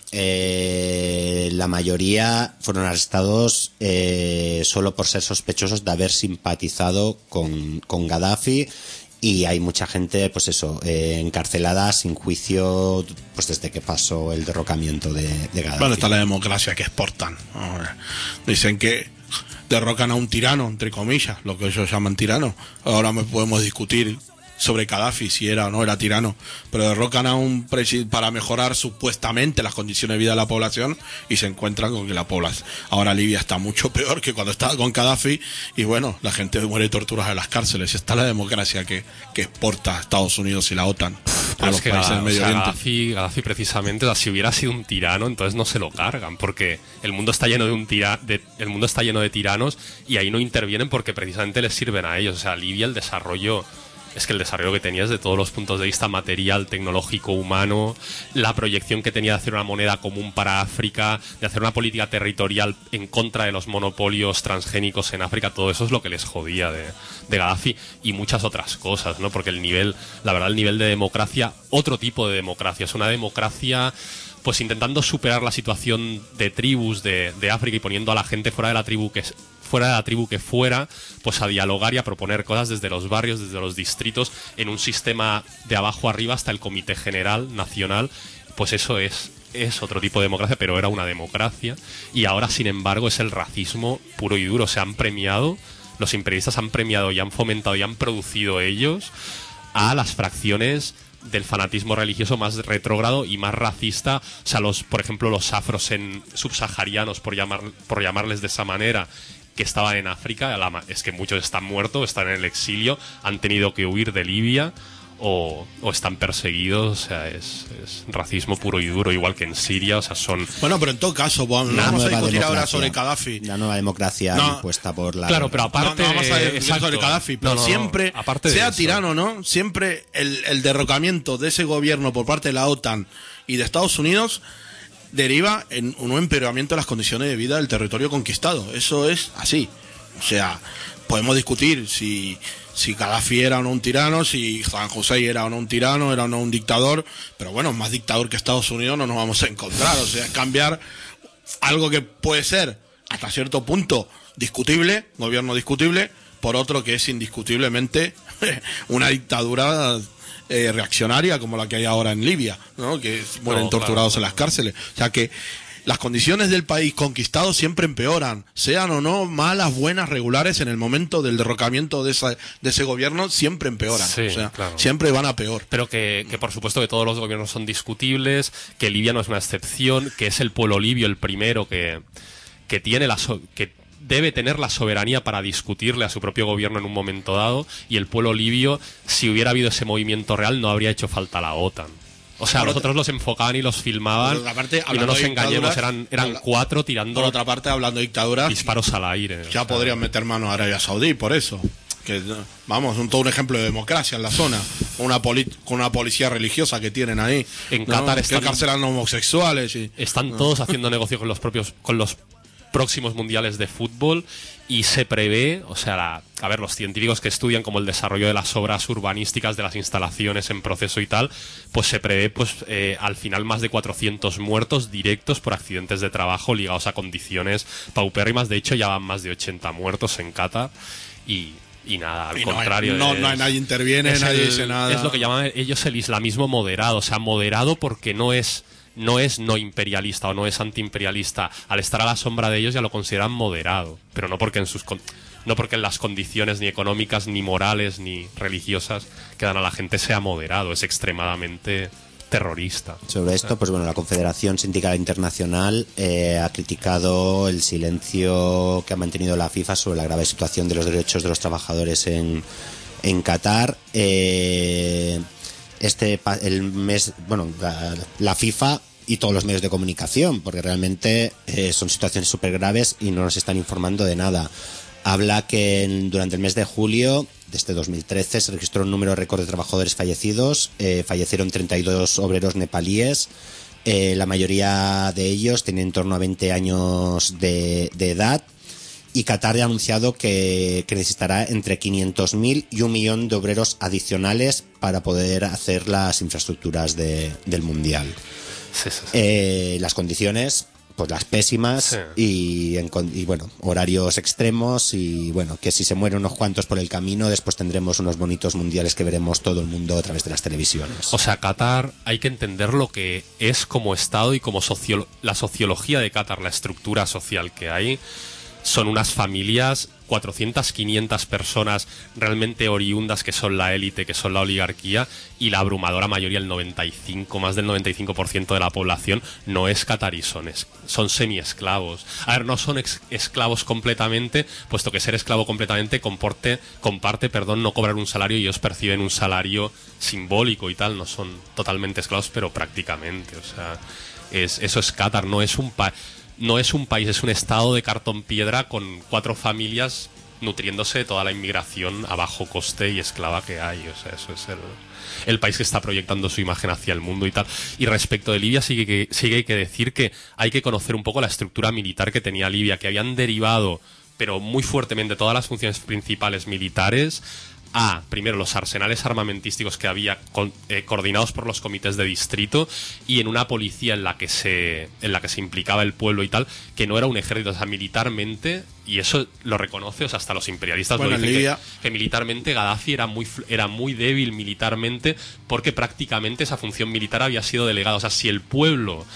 la mayoría fueron arrestados solo por ser sospechosos de haber simpatizado con Gaddafi. Y hay mucha gente, pues eso, encarcelada sin juicio, pues desde que pasó el derrocamiento de Gaddafi. Bueno, está la democracia que exportan. Dicen que derrocan a un tirano, entre comillas, lo que ellos llaman tirano. Ahora podemos discutir sobre Gaddafi, si era o no era tirano, pero derrocan a un presidente para mejorar supuestamente las condiciones de vida de la población y se encuentran con que la población, ahora Libia está mucho peor que cuando estaba con Gaddafi y bueno, la gente muere de torturas en las cárceles. Está la democracia que exporta Estados Unidos y la OTAN a Pero los es que países del Medio Oriente. Gaddafi precisamente, o sea, si hubiera sido un tirano, entonces no se lo cargan, porque el mundo está lleno el mundo está lleno de tiranos y ahí no intervienen porque precisamente les sirven a ellos. O sea, Libia, el desarrollo que tenía es de todos los puntos de vista material, tecnológico, humano, la proyección que tenía de hacer una moneda común para África, de hacer una política territorial en contra de los monopolios transgénicos en África, todo eso es lo que les jodía de Gaddafi y muchas otras cosas, ¿no? Porque el nivel de democracia, otro tipo de democracia, es una democracia pues intentando superar la situación de tribus de África y poniendo a la gente fuera de la tribu que fuera, pues a dialogar y a proponer cosas desde los barrios, desde los distritos, en un sistema de abajo arriba hasta el Comité General Nacional. Pues eso es otro tipo de democracia, pero era una democracia. Y ahora, sin embargo, es el racismo puro y duro. Se han premiado, los imperialistas han premiado y han fomentado y han producido ellos a las fracciones del fanatismo religioso más retrógrado y más racista. O sea, por ejemplo, los afros subsaharianos, por llamarles de esa manera, que estaban en África, es que muchos están muertos, están en el exilio, han tenido que huir de Libia o están perseguidos. O sea, es racismo puro y duro, igual que en Siria. O sea, son... Bueno, pero en todo caso, no vamos a discutir ahora sobre Gaddafi. La nueva democracia impuesta por la... Claro, pero aparte... No vamos a discutir sobre Gaddafi, pero siempre, aparte sea de tirano, ¿no? Siempre el derrocamiento de ese gobierno por parte de la OTAN y de Estados Unidos deriva en un empeoramiento de las condiciones de vida del territorio conquistado. Eso es así. O sea, podemos discutir si Gaddafi era o no un tirano, si Saddam Hussein era o no un tirano, era o no un dictador, pero bueno, más dictador que Estados Unidos no nos vamos a encontrar. O sea, es cambiar algo que puede ser hasta cierto punto discutible, gobierno discutible, por otro que es indiscutiblemente una dictadura reaccionaria como la que hay ahora en Libia, ¿no? Que mueren torturados en las cárceles. O sea que las condiciones del país conquistado siempre empeoran, sean o no malas, buenas, regulares. En el momento del derrocamiento de ese gobierno siempre empeoran. Sí, o sea, claro. Siempre van a peor. Pero que por supuesto que todos los gobiernos son discutibles, que Libia no es una excepción, que es el pueblo libio el primero que tiene que debe tener la soberanía para discutirle a su propio gobierno en un momento dado, y el pueblo libio, si hubiera habido ese movimiento real, no habría hecho falta la OTAN. O sea, los otros los enfocaban y los filmaban, Por otra parte, y no nos hablando de engañemos, dictaduras, eran cuatro tirando Por otra parte, hablando de dictaduras, disparos al aire. ya podrían meter mano a Arabia Saudí por eso. Que vamos, todo un ejemplo de democracia en la zona, con una policía religiosa que tienen ahí. En Qatar que están... encarcelan homosexuales Están todos haciendo negocio con los próximos mundiales de fútbol, y se prevé, o sea, los científicos que estudian como el desarrollo de las obras urbanísticas de las instalaciones en proceso y tal, pues se prevé al final más de 400 muertos directos por accidentes de trabajo ligados a condiciones paupérrimas. De hecho, ya van más de 80 muertos en Qatar y nada, al contrario. Nadie interviene, nadie dice nada. Es lo que llaman ellos el islamismo moderado, o sea, moderado porque no es no imperialista o no es antiimperialista. Al estar a la sombra de ellos ya lo consideran moderado, pero no porque en las condiciones ni económicas, ni morales, ni religiosas que dan a la gente sea moderado, es extremadamente terrorista. Sobre esto, pues bueno, la Confederación Sindical Internacional ha criticado el silencio que ha mantenido la FIFA sobre la grave situación de los derechos de los trabajadores en Qatar. La FIFA y todos los medios de comunicación, porque realmente son situaciones súper graves y no nos están informando de nada. Habla que durante el mes de julio de este 2013 se registró un número récord de trabajadores fallecidos. Fallecieron 32 obreros nepalíes. La mayoría de ellos tienen en torno a 20 años de edad. Y Qatar ha anunciado que necesitará entre 500.000 y 1 millón de obreros adicionales para poder hacer las infraestructuras del Mundial. Sí. Las condiciones, pues las pésimas, sí. y bueno, horarios extremos, y bueno, que si se mueren unos cuantos por el camino, después tendremos unos bonitos mundiales que veremos todo el mundo a través de las televisiones. O sea, Qatar hay que entender lo que es como Estado y como la sociología de Qatar, la estructura social que hay. Son unas familias, 400, 500 personas realmente oriundas que son la élite, que son la oligarquía, y la abrumadora mayoría, más del 95% de la población no es qatarí, son semi-esclavos. A ver, no son esclavos completamente, puesto que ser esclavo completamente comparte, no cobrar un salario, y ellos perciben un salario simbólico y tal, no son totalmente esclavos, pero prácticamente. O sea, eso es Qatar, no es un país, es un estado de cartón piedra con 4 familias nutriéndose de toda la inmigración a bajo coste y esclava que hay. O sea, eso es el país que está proyectando su imagen hacia el mundo y tal. Y respecto de Libia, sí que hay que decir que hay que conocer un poco la estructura militar que tenía Libia, que habían derivado, pero muy fuertemente, todas las funciones principales militares a, primero, los arsenales armamentísticos que había coordinados por los comités de distrito, y en una policía en la que se implicaba el pueblo y tal, que no era un ejército, o sea, militarmente, y eso lo reconoce, o sea, hasta los imperialistas lo dicen, que militarmente Gaddafi era muy débil militarmente, porque prácticamente esa función militar había sido delegada. O sea, si el pueblo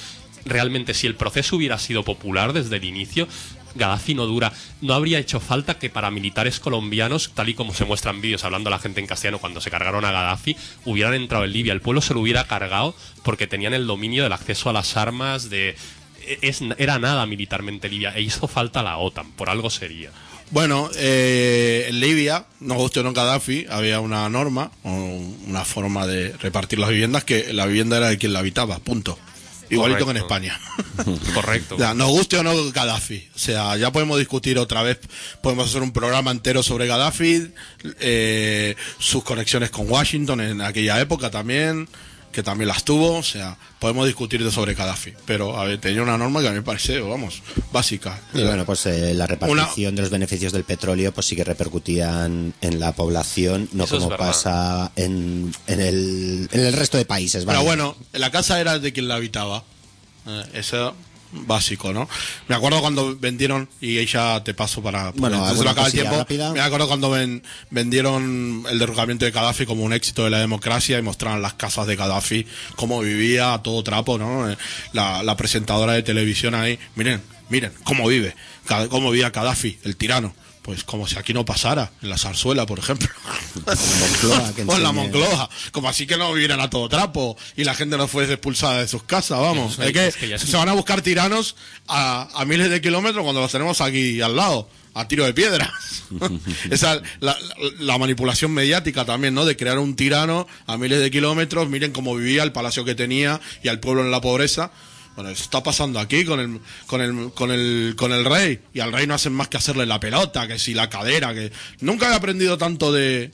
realmente si el proceso hubiera sido popular desde el inicio, Gaddafi no dura. No habría hecho falta que paramilitares colombianos, tal y como se muestran vídeos hablando a la gente en castellano cuando se cargaron a Gaddafi, hubieran entrado en Libia. El pueblo se lo hubiera cargado porque tenían el dominio del acceso a las armas, era nada militarmente Libia, e hizo falta la OTAN, por algo sería. Bueno, en Libia, nos guste o no Gaddafi, había una norma, o una forma de repartir las viviendas, que la vivienda era de quien la habitaba, punto. Igualito que en España. Correcto. O sea, nos guste o no Gaddafi. O sea, ya podemos discutir otra vez, podemos hacer un programa entero sobre Gaddafi, sus conexiones con Washington en aquella época también, que también las tuvo. O sea, podemos discutir sobre Gaddafi. Pero, a ver, tenía una norma que a mí me parece, vamos, básica. Y bueno, pues la repartición de los beneficios del petróleo pues sí que repercutían en la población, no Eso como pasa en el resto de países, ¿vale? Pero bueno, la casa era de quien la habitaba. Eso básico, ¿no? Me acuerdo cuando vendieron, y ahí ya te paso para... Bueno, se me acaba el cosilla tiempo. rápida. Me acuerdo cuando vendieron el derrocamiento de Gaddafi como un éxito de la democracia y mostraron las casas de Gaddafi, cómo vivía a todo trapo, ¿no? La presentadora de televisión ahí, miren, cómo cómo vivía Gaddafi, el tirano. Pues como si aquí no pasara, en la Zarzuela, por ejemplo. Moncloa, que O en la enseñe- Moncloa. Como así que no vivieran a todo trapo y la gente no fuese expulsada de sus casas, vamos. Eso Es es que ya es se van a buscar tiranos a miles de kilómetros cuando los tenemos aquí al lado, a tiro de piedras. Esa la manipulación mediática también, ¿no? De crear un tirano a miles de kilómetros, miren cómo vivía, el palacio que tenía y al pueblo en la pobreza. Bueno, eso está pasando aquí con el rey, y al rey no hacen más que hacerle la pelota, que si la cadera, que nunca he aprendido tanto de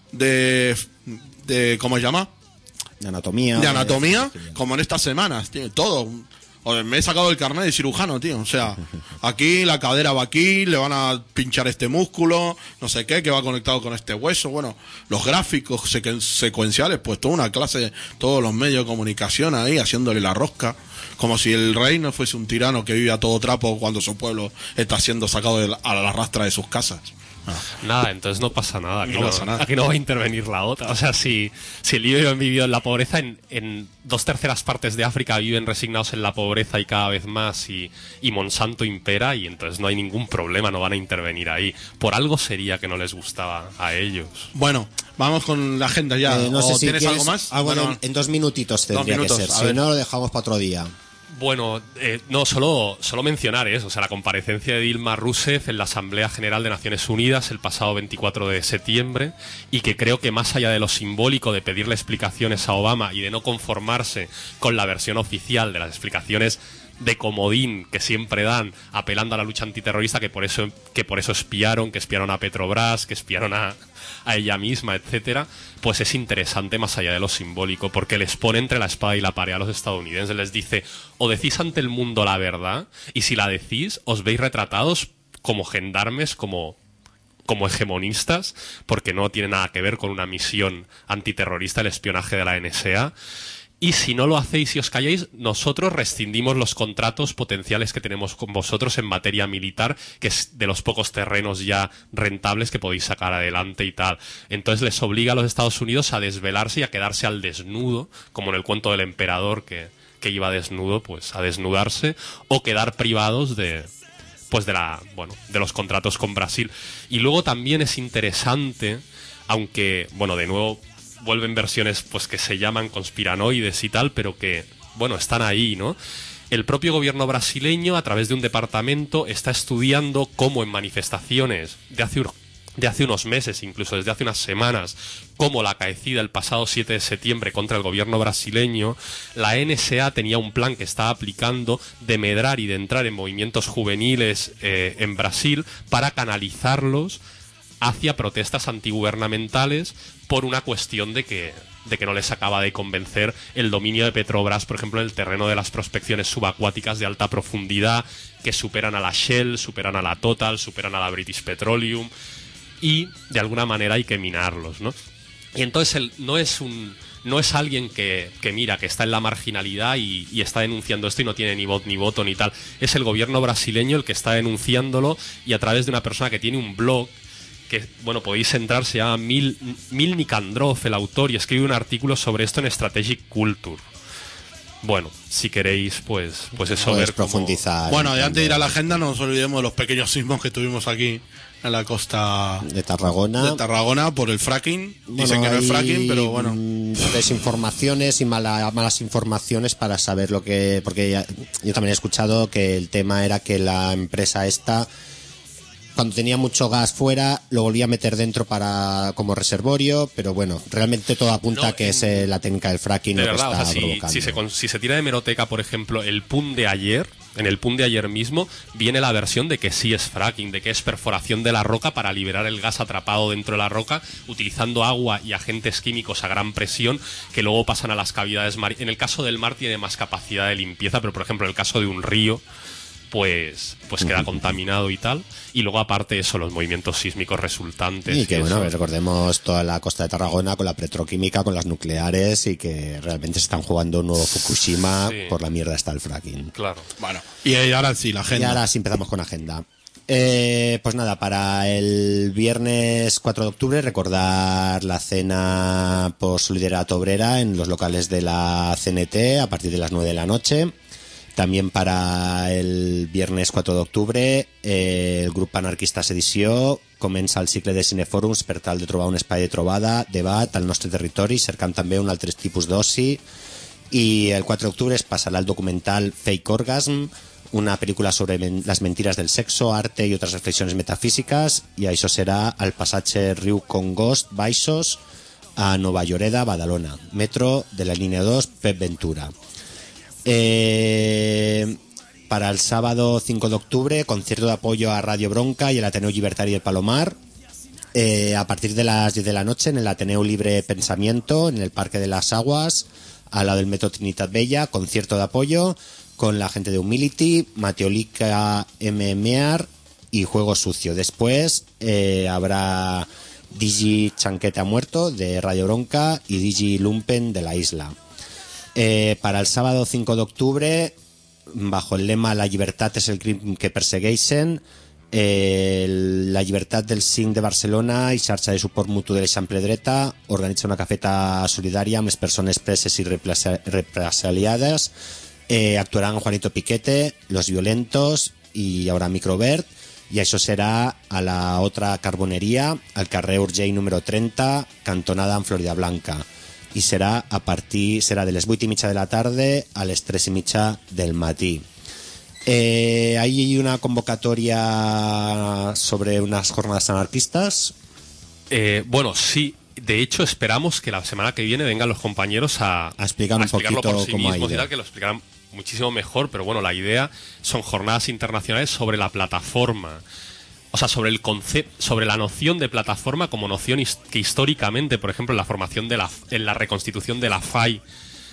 ¿cómo se llama? De anatomía. De anatomía, como en estas semanas, tío, todo. Me he sacado el carnet de cirujano, tío. O sea, aquí la cadera va aquí, le van a pinchar este músculo, no sé qué, que va conectado con este hueso. Bueno, los gráficos secuenciales, pues toda una clase, todos los medios de comunicación ahí haciéndole la rosca. Como si el rey no fuese un tirano que vive a todo trapo cuando su pueblo está siendo sacado a la rastra de sus casas. Nada, entonces no pasa nada. Aquí No pasa nada. Aquí no va a intervenir la OTAN. O sea, si el Libia han vivido en la pobreza, en 2/3 partes de África viven resignados en la pobreza y cada vez más, y Monsanto impera, y entonces no hay ningún problema, no van a intervenir ahí. Por algo sería que no les gustaba a ellos. Bueno, vamos con la agenda ya. No sé si ¿Tienes quieres algo más? algo Bueno, en 2 minutitos tendría minutos, que ser. a Si ver. no, lo dejamos para otro día. Bueno, no, solo mencionar eso, o sea, la comparecencia de Dilma Rousseff en la Asamblea General de Naciones Unidas el pasado 24 de septiembre, y que creo que más allá de lo simbólico de pedirle explicaciones a Obama y de no conformarse con la versión oficial de las explicaciones de comodín que siempre dan apelando a la lucha antiterrorista, que por eso espiaron, que espiaron a Petrobras, que espiaron a ella misma, etcétera, pues es interesante más allá de lo simbólico, porque les pone entre la espada y la pared a los estadounidenses. Les dice, o decís ante el mundo la verdad, y si la decís, os veis retratados como gendarmes, como hegemonistas, porque no tiene nada que ver con una misión antiterrorista el espionaje de la NSA. Y si no lo hacéis y os calláis, nosotros rescindimos los contratos potenciales que tenemos con vosotros en materia militar, que es de los pocos terrenos ya rentables que podéis sacar adelante y tal. Entonces les obliga a los Estados Unidos a desvelarse y a quedarse al desnudo, como en el cuento del emperador que iba desnudo, pues a desnudarse, o quedar privados de los contratos con Brasil. Y luego también es interesante, aunque, bueno, de nuevo vuelven versiones pues que se llaman conspiranoides y tal, pero que, bueno, están ahí, ¿no? El propio gobierno brasileño, a través de un departamento, está estudiando cómo en manifestaciones de hace unos meses, incluso desde hace unas semanas, como la acaecida el pasado 7 de septiembre contra el gobierno brasileño, la NSA tenía un plan que estaba aplicando de medrar y de entrar en movimientos juveniles en Brasil para canalizarlos hacia protestas antigubernamentales por una cuestión de que no les acaba de convencer el dominio de Petrobras, por ejemplo, en el terreno de las prospecciones subacuáticas de alta profundidad, que superan a la Shell, superan a la Total, superan a la British Petroleum, y de alguna manera hay que minarlos, ¿no? Y entonces él no es alguien que mira, que está en la marginalidad y está denunciando esto y no tiene ni voz ni voto ni tal. Es el gobierno brasileño el que está denunciándolo, y a través de una persona que tiene un blog que, bueno, podéis entrar, se llama Mil Nikandrov, el autor, y escribe un artículo sobre esto en Strategic Culture. bueno, si queréis, pues eso, Puedes ver cómo- profundizar. Bueno, en y antes de ir a la plan agenda, no nos olvidemos de los pequeños sismos que tuvimos aquí en la costa de Tarragona. de Tarragona por el fracking. Bueno, Dicen que no es hay, fracking, pero bueno. Desinformaciones y malas informaciones para saber lo que... Porque yo también he escuchado que el tema era que la empresa esta, cuando tenía mucho gas fuera, lo volvía a meter dentro como reservorio, pero bueno, realmente todo apunta No, a que es la técnica del fracking De lo que verdad, está o sea, provocando. si se tira de hemeroteca, por ejemplo, el PUN de ayer, en el PUN de ayer mismo, viene la versión de que sí es fracking, de que es perforación de la roca para liberar el gas atrapado dentro de la roca, utilizando agua y agentes químicos a gran presión que luego pasan a las cavidades marinas. En el caso del mar tiene más capacidad de limpieza, pero por ejemplo, en el caso de un río, pues queda contaminado y tal. Y luego, aparte de eso, los movimientos sísmicos resultantes. Y que bueno, eso. recordemos toda la costa de Tarragona con la petroquímica, con las nucleares y que realmente se están jugando un nuevo Fukushima Sí. por la mierda está el fracking. Claro. Bueno, y ahora sí, la Y agenda. ahora sí empezamos con agenda. Pues nada, para el viernes 4 de octubre recordar la cena por Solidaridad Obrera en los locales de la CNT a partir de las 9 de la noche. También para el viernes 4 de octubre el grup anarquista Sedició comença el cicle de cinefòrums per tal de trobar un espai de trobada, debat al nostre territori, cercant també un altre tipus d'oci. Y el 4 de octubre es pasará el documental Fake Orgasm, una película sobre las mentiras del sexo, arte y otras reflexiones metafísicas, y això será al passatge Riu Congost Baixos a Nova Lloreda, Badalona, metro de la línea 2 Pep Ventura. Para el sábado 5 de octubre, concierto de apoyo a Radio Bronca y el Ateneo Libertario del Palomar. A partir de las 10 de la noche en el Ateneo Libre Pensamiento, en el Parque de las Aguas, al lado del Metro Trinitat Vella, concierto de apoyo con la gente de Humility, Mateolica MMR y Juego Sucio. Después habrá Digi Chanqueta Muerto de Radio Bronca y Digi Lumpen de La Isla. Para el sábado 5 de octubre, bajo el lema La llibertat és el crim que persegueixen, la llibertat del 5 de Barcelona i xarxa de suport mutu de l'Eixample Dreta organitza una cafeta solidària amb les persones preses i represaliades. Actuaran Juanito Piquete, Los Violentos y habrá Microvert, y això serà a la otra carbonería al carrer Urgell número 30, cantonada en Florida Blanca, y será de les 8:30 de la tarde a les 3:30 del matí. Hay una convocatoria sobre unas jornadas anarquistas. Bueno, sí. De hecho, esperamos que la semana que viene vengan los compañeros a explicar un explicarlo poquito por sí cómo ha mismos y ido. tal, que lo explicarán muchísimo mejor. Pero bueno, la idea son jornadas internacionales sobre la plataforma. O sea, sobre el concepto, sobre la noción de plataforma como noción que históricamente, por ejemplo, en la formación en la reconstitución de la FAI,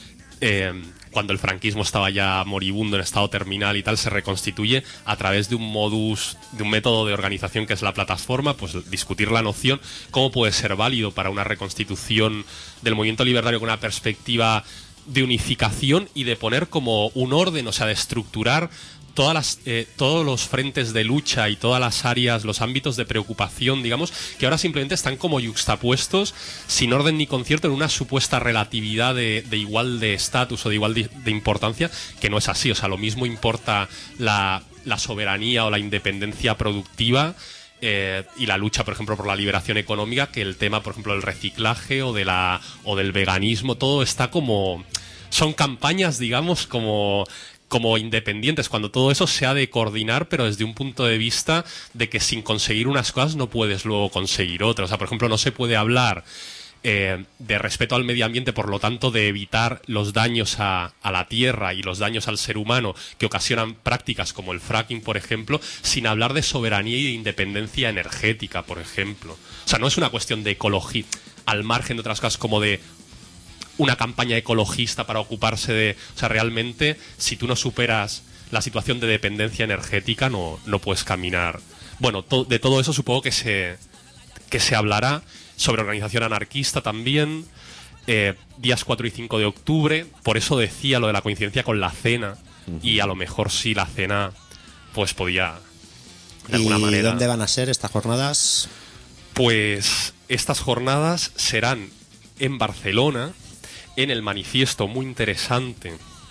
cuando el franquismo estaba ya moribundo en estado terminal y tal, se reconstituye a través de un método de organización que es la plataforma, pues discutir la noción, cómo puede ser válido para una reconstitución del movimiento libertario con una perspectiva de unificación y de poner como un orden, o sea, de estructurar todos los frentes de lucha y todas las áreas, los ámbitos de preocupación, digamos, que ahora simplemente están como yuxtapuestos, sin orden ni concierto, en una supuesta relatividad de igual de estatus o de igual de importancia, que no es así. O sea, lo mismo importa la soberanía o la independencia productiva y la lucha, por ejemplo, por la liberación económica, que el tema, por ejemplo, del reciclaje o del veganismo. Todo está como... Son campañas, digamos, como independientes, cuando todo eso se ha de coordinar, pero desde un punto de vista de que sin conseguir unas cosas no puedes luego conseguir otras. O sea, por ejemplo, no se puede hablar de respeto al medio ambiente, por lo tanto de evitar los daños a la tierra y los daños al ser humano que ocasionan prácticas como el fracking, por ejemplo, sin hablar de soberanía y de independencia energética, por ejemplo. O sea, no es una cuestión de ecología, al margen de otras cosas como de una campaña ecologista para ocuparse de... O sea, realmente, si tú no superas la situación de dependencia energética, no puedes caminar. Bueno, de todo eso supongo que se hablará, sobre organización anarquista también, días 4 y 5 de octubre. Por eso decía lo de la coincidencia con la cena, y a lo mejor sí la cena pues podía, de alguna manera... ¿Y dónde van a ser estas jornadas? Pues estas jornadas serán en Barcelona, en el manifiesto muy interesante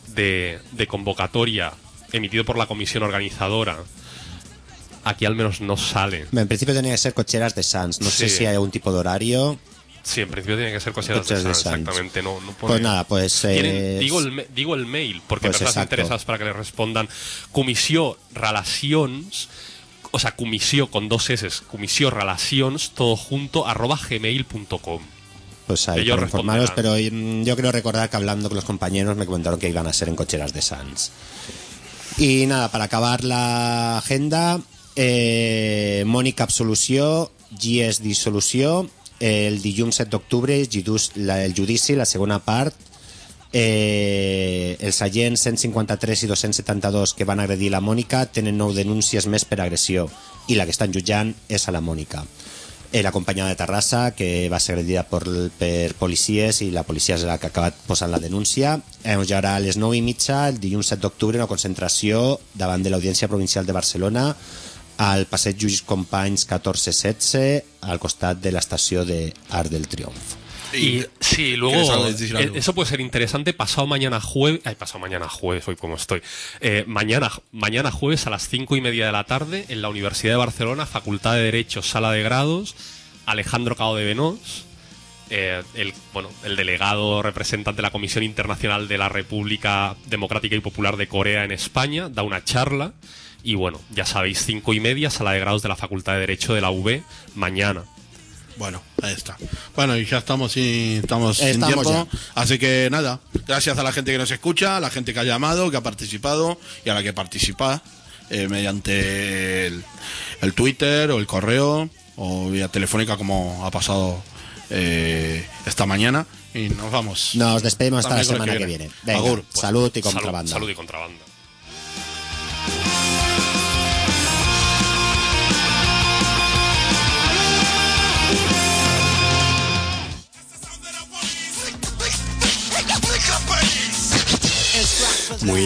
de convocatoria emitido por la comisión organizadora, aquí al menos no sale. En principio tenía que ser cocheras de Sans. No sé Sí. si hay algún tipo de horario. Sí, en principio tiene que ser cocheras Cocheras de de Sans, Sans. exactamente. No pone... Pues nada, pues... digo el mail, porque Pues en verdad exacto. interesas para que le respondan. Comissió Relacions, o sea, comissió con 2 S, comissió Relacions, todo junto, @gmail.com. Pues ahí Ellos para informaros, pero responderán. yo creo recordar que hablando con los compañeros me comentaron que iban a ser en cocheras de Sans. Y nada, para acabar la agenda, Mònica Absolució, GS Dissolució, el dilluns 7 d'octubre, el judici, la segona part, els agents 153 i 272 que van agredir la Mònica tenen 9 denúncies més per agressió, i la que estan jutjant és a la Mònica. La companya de Terrassa, que va ser agredida per policies, i la policia és la que ha acabat posant la denúncia. Hi haurà a les 9:30, el dilluns 7 d'octubre, una concentració davant de l'Audiència Provincial de Barcelona, al passeig Lluís Companys 1416, al costat de l'estació de Arc del Triunfo. Y sí, luego ¿quieres decir algo? eso puede ser interesante. Pasado mañana jueves, hoy como estoy. Mañana jueves a las 5:30 de la tarde en la Universidad de Barcelona, Facultad de Derecho, Sala de Grados, Alejandro Cao de Benós, el delegado representante de la Comisión Internacional de la República Democrática y Popular de Corea en España, da una charla. Y bueno, ya sabéis, 5:30, Sala de Grados de la Facultad de Derecho de la UB, mañana. Bueno, ahí está. Bueno, y ya estamos sin tiempo. ya. Así que nada, gracias a la gente que nos escucha, a la gente que ha llamado, que ha participado y a la que participa mediante el Twitter o el correo o vía telefónica, como ha pasado esta mañana. Y nos vamos. Nos despedimos hasta la miércoles semana que viene. Venga, Agur. salud y contrabanda. Salud y contrabanda. Muy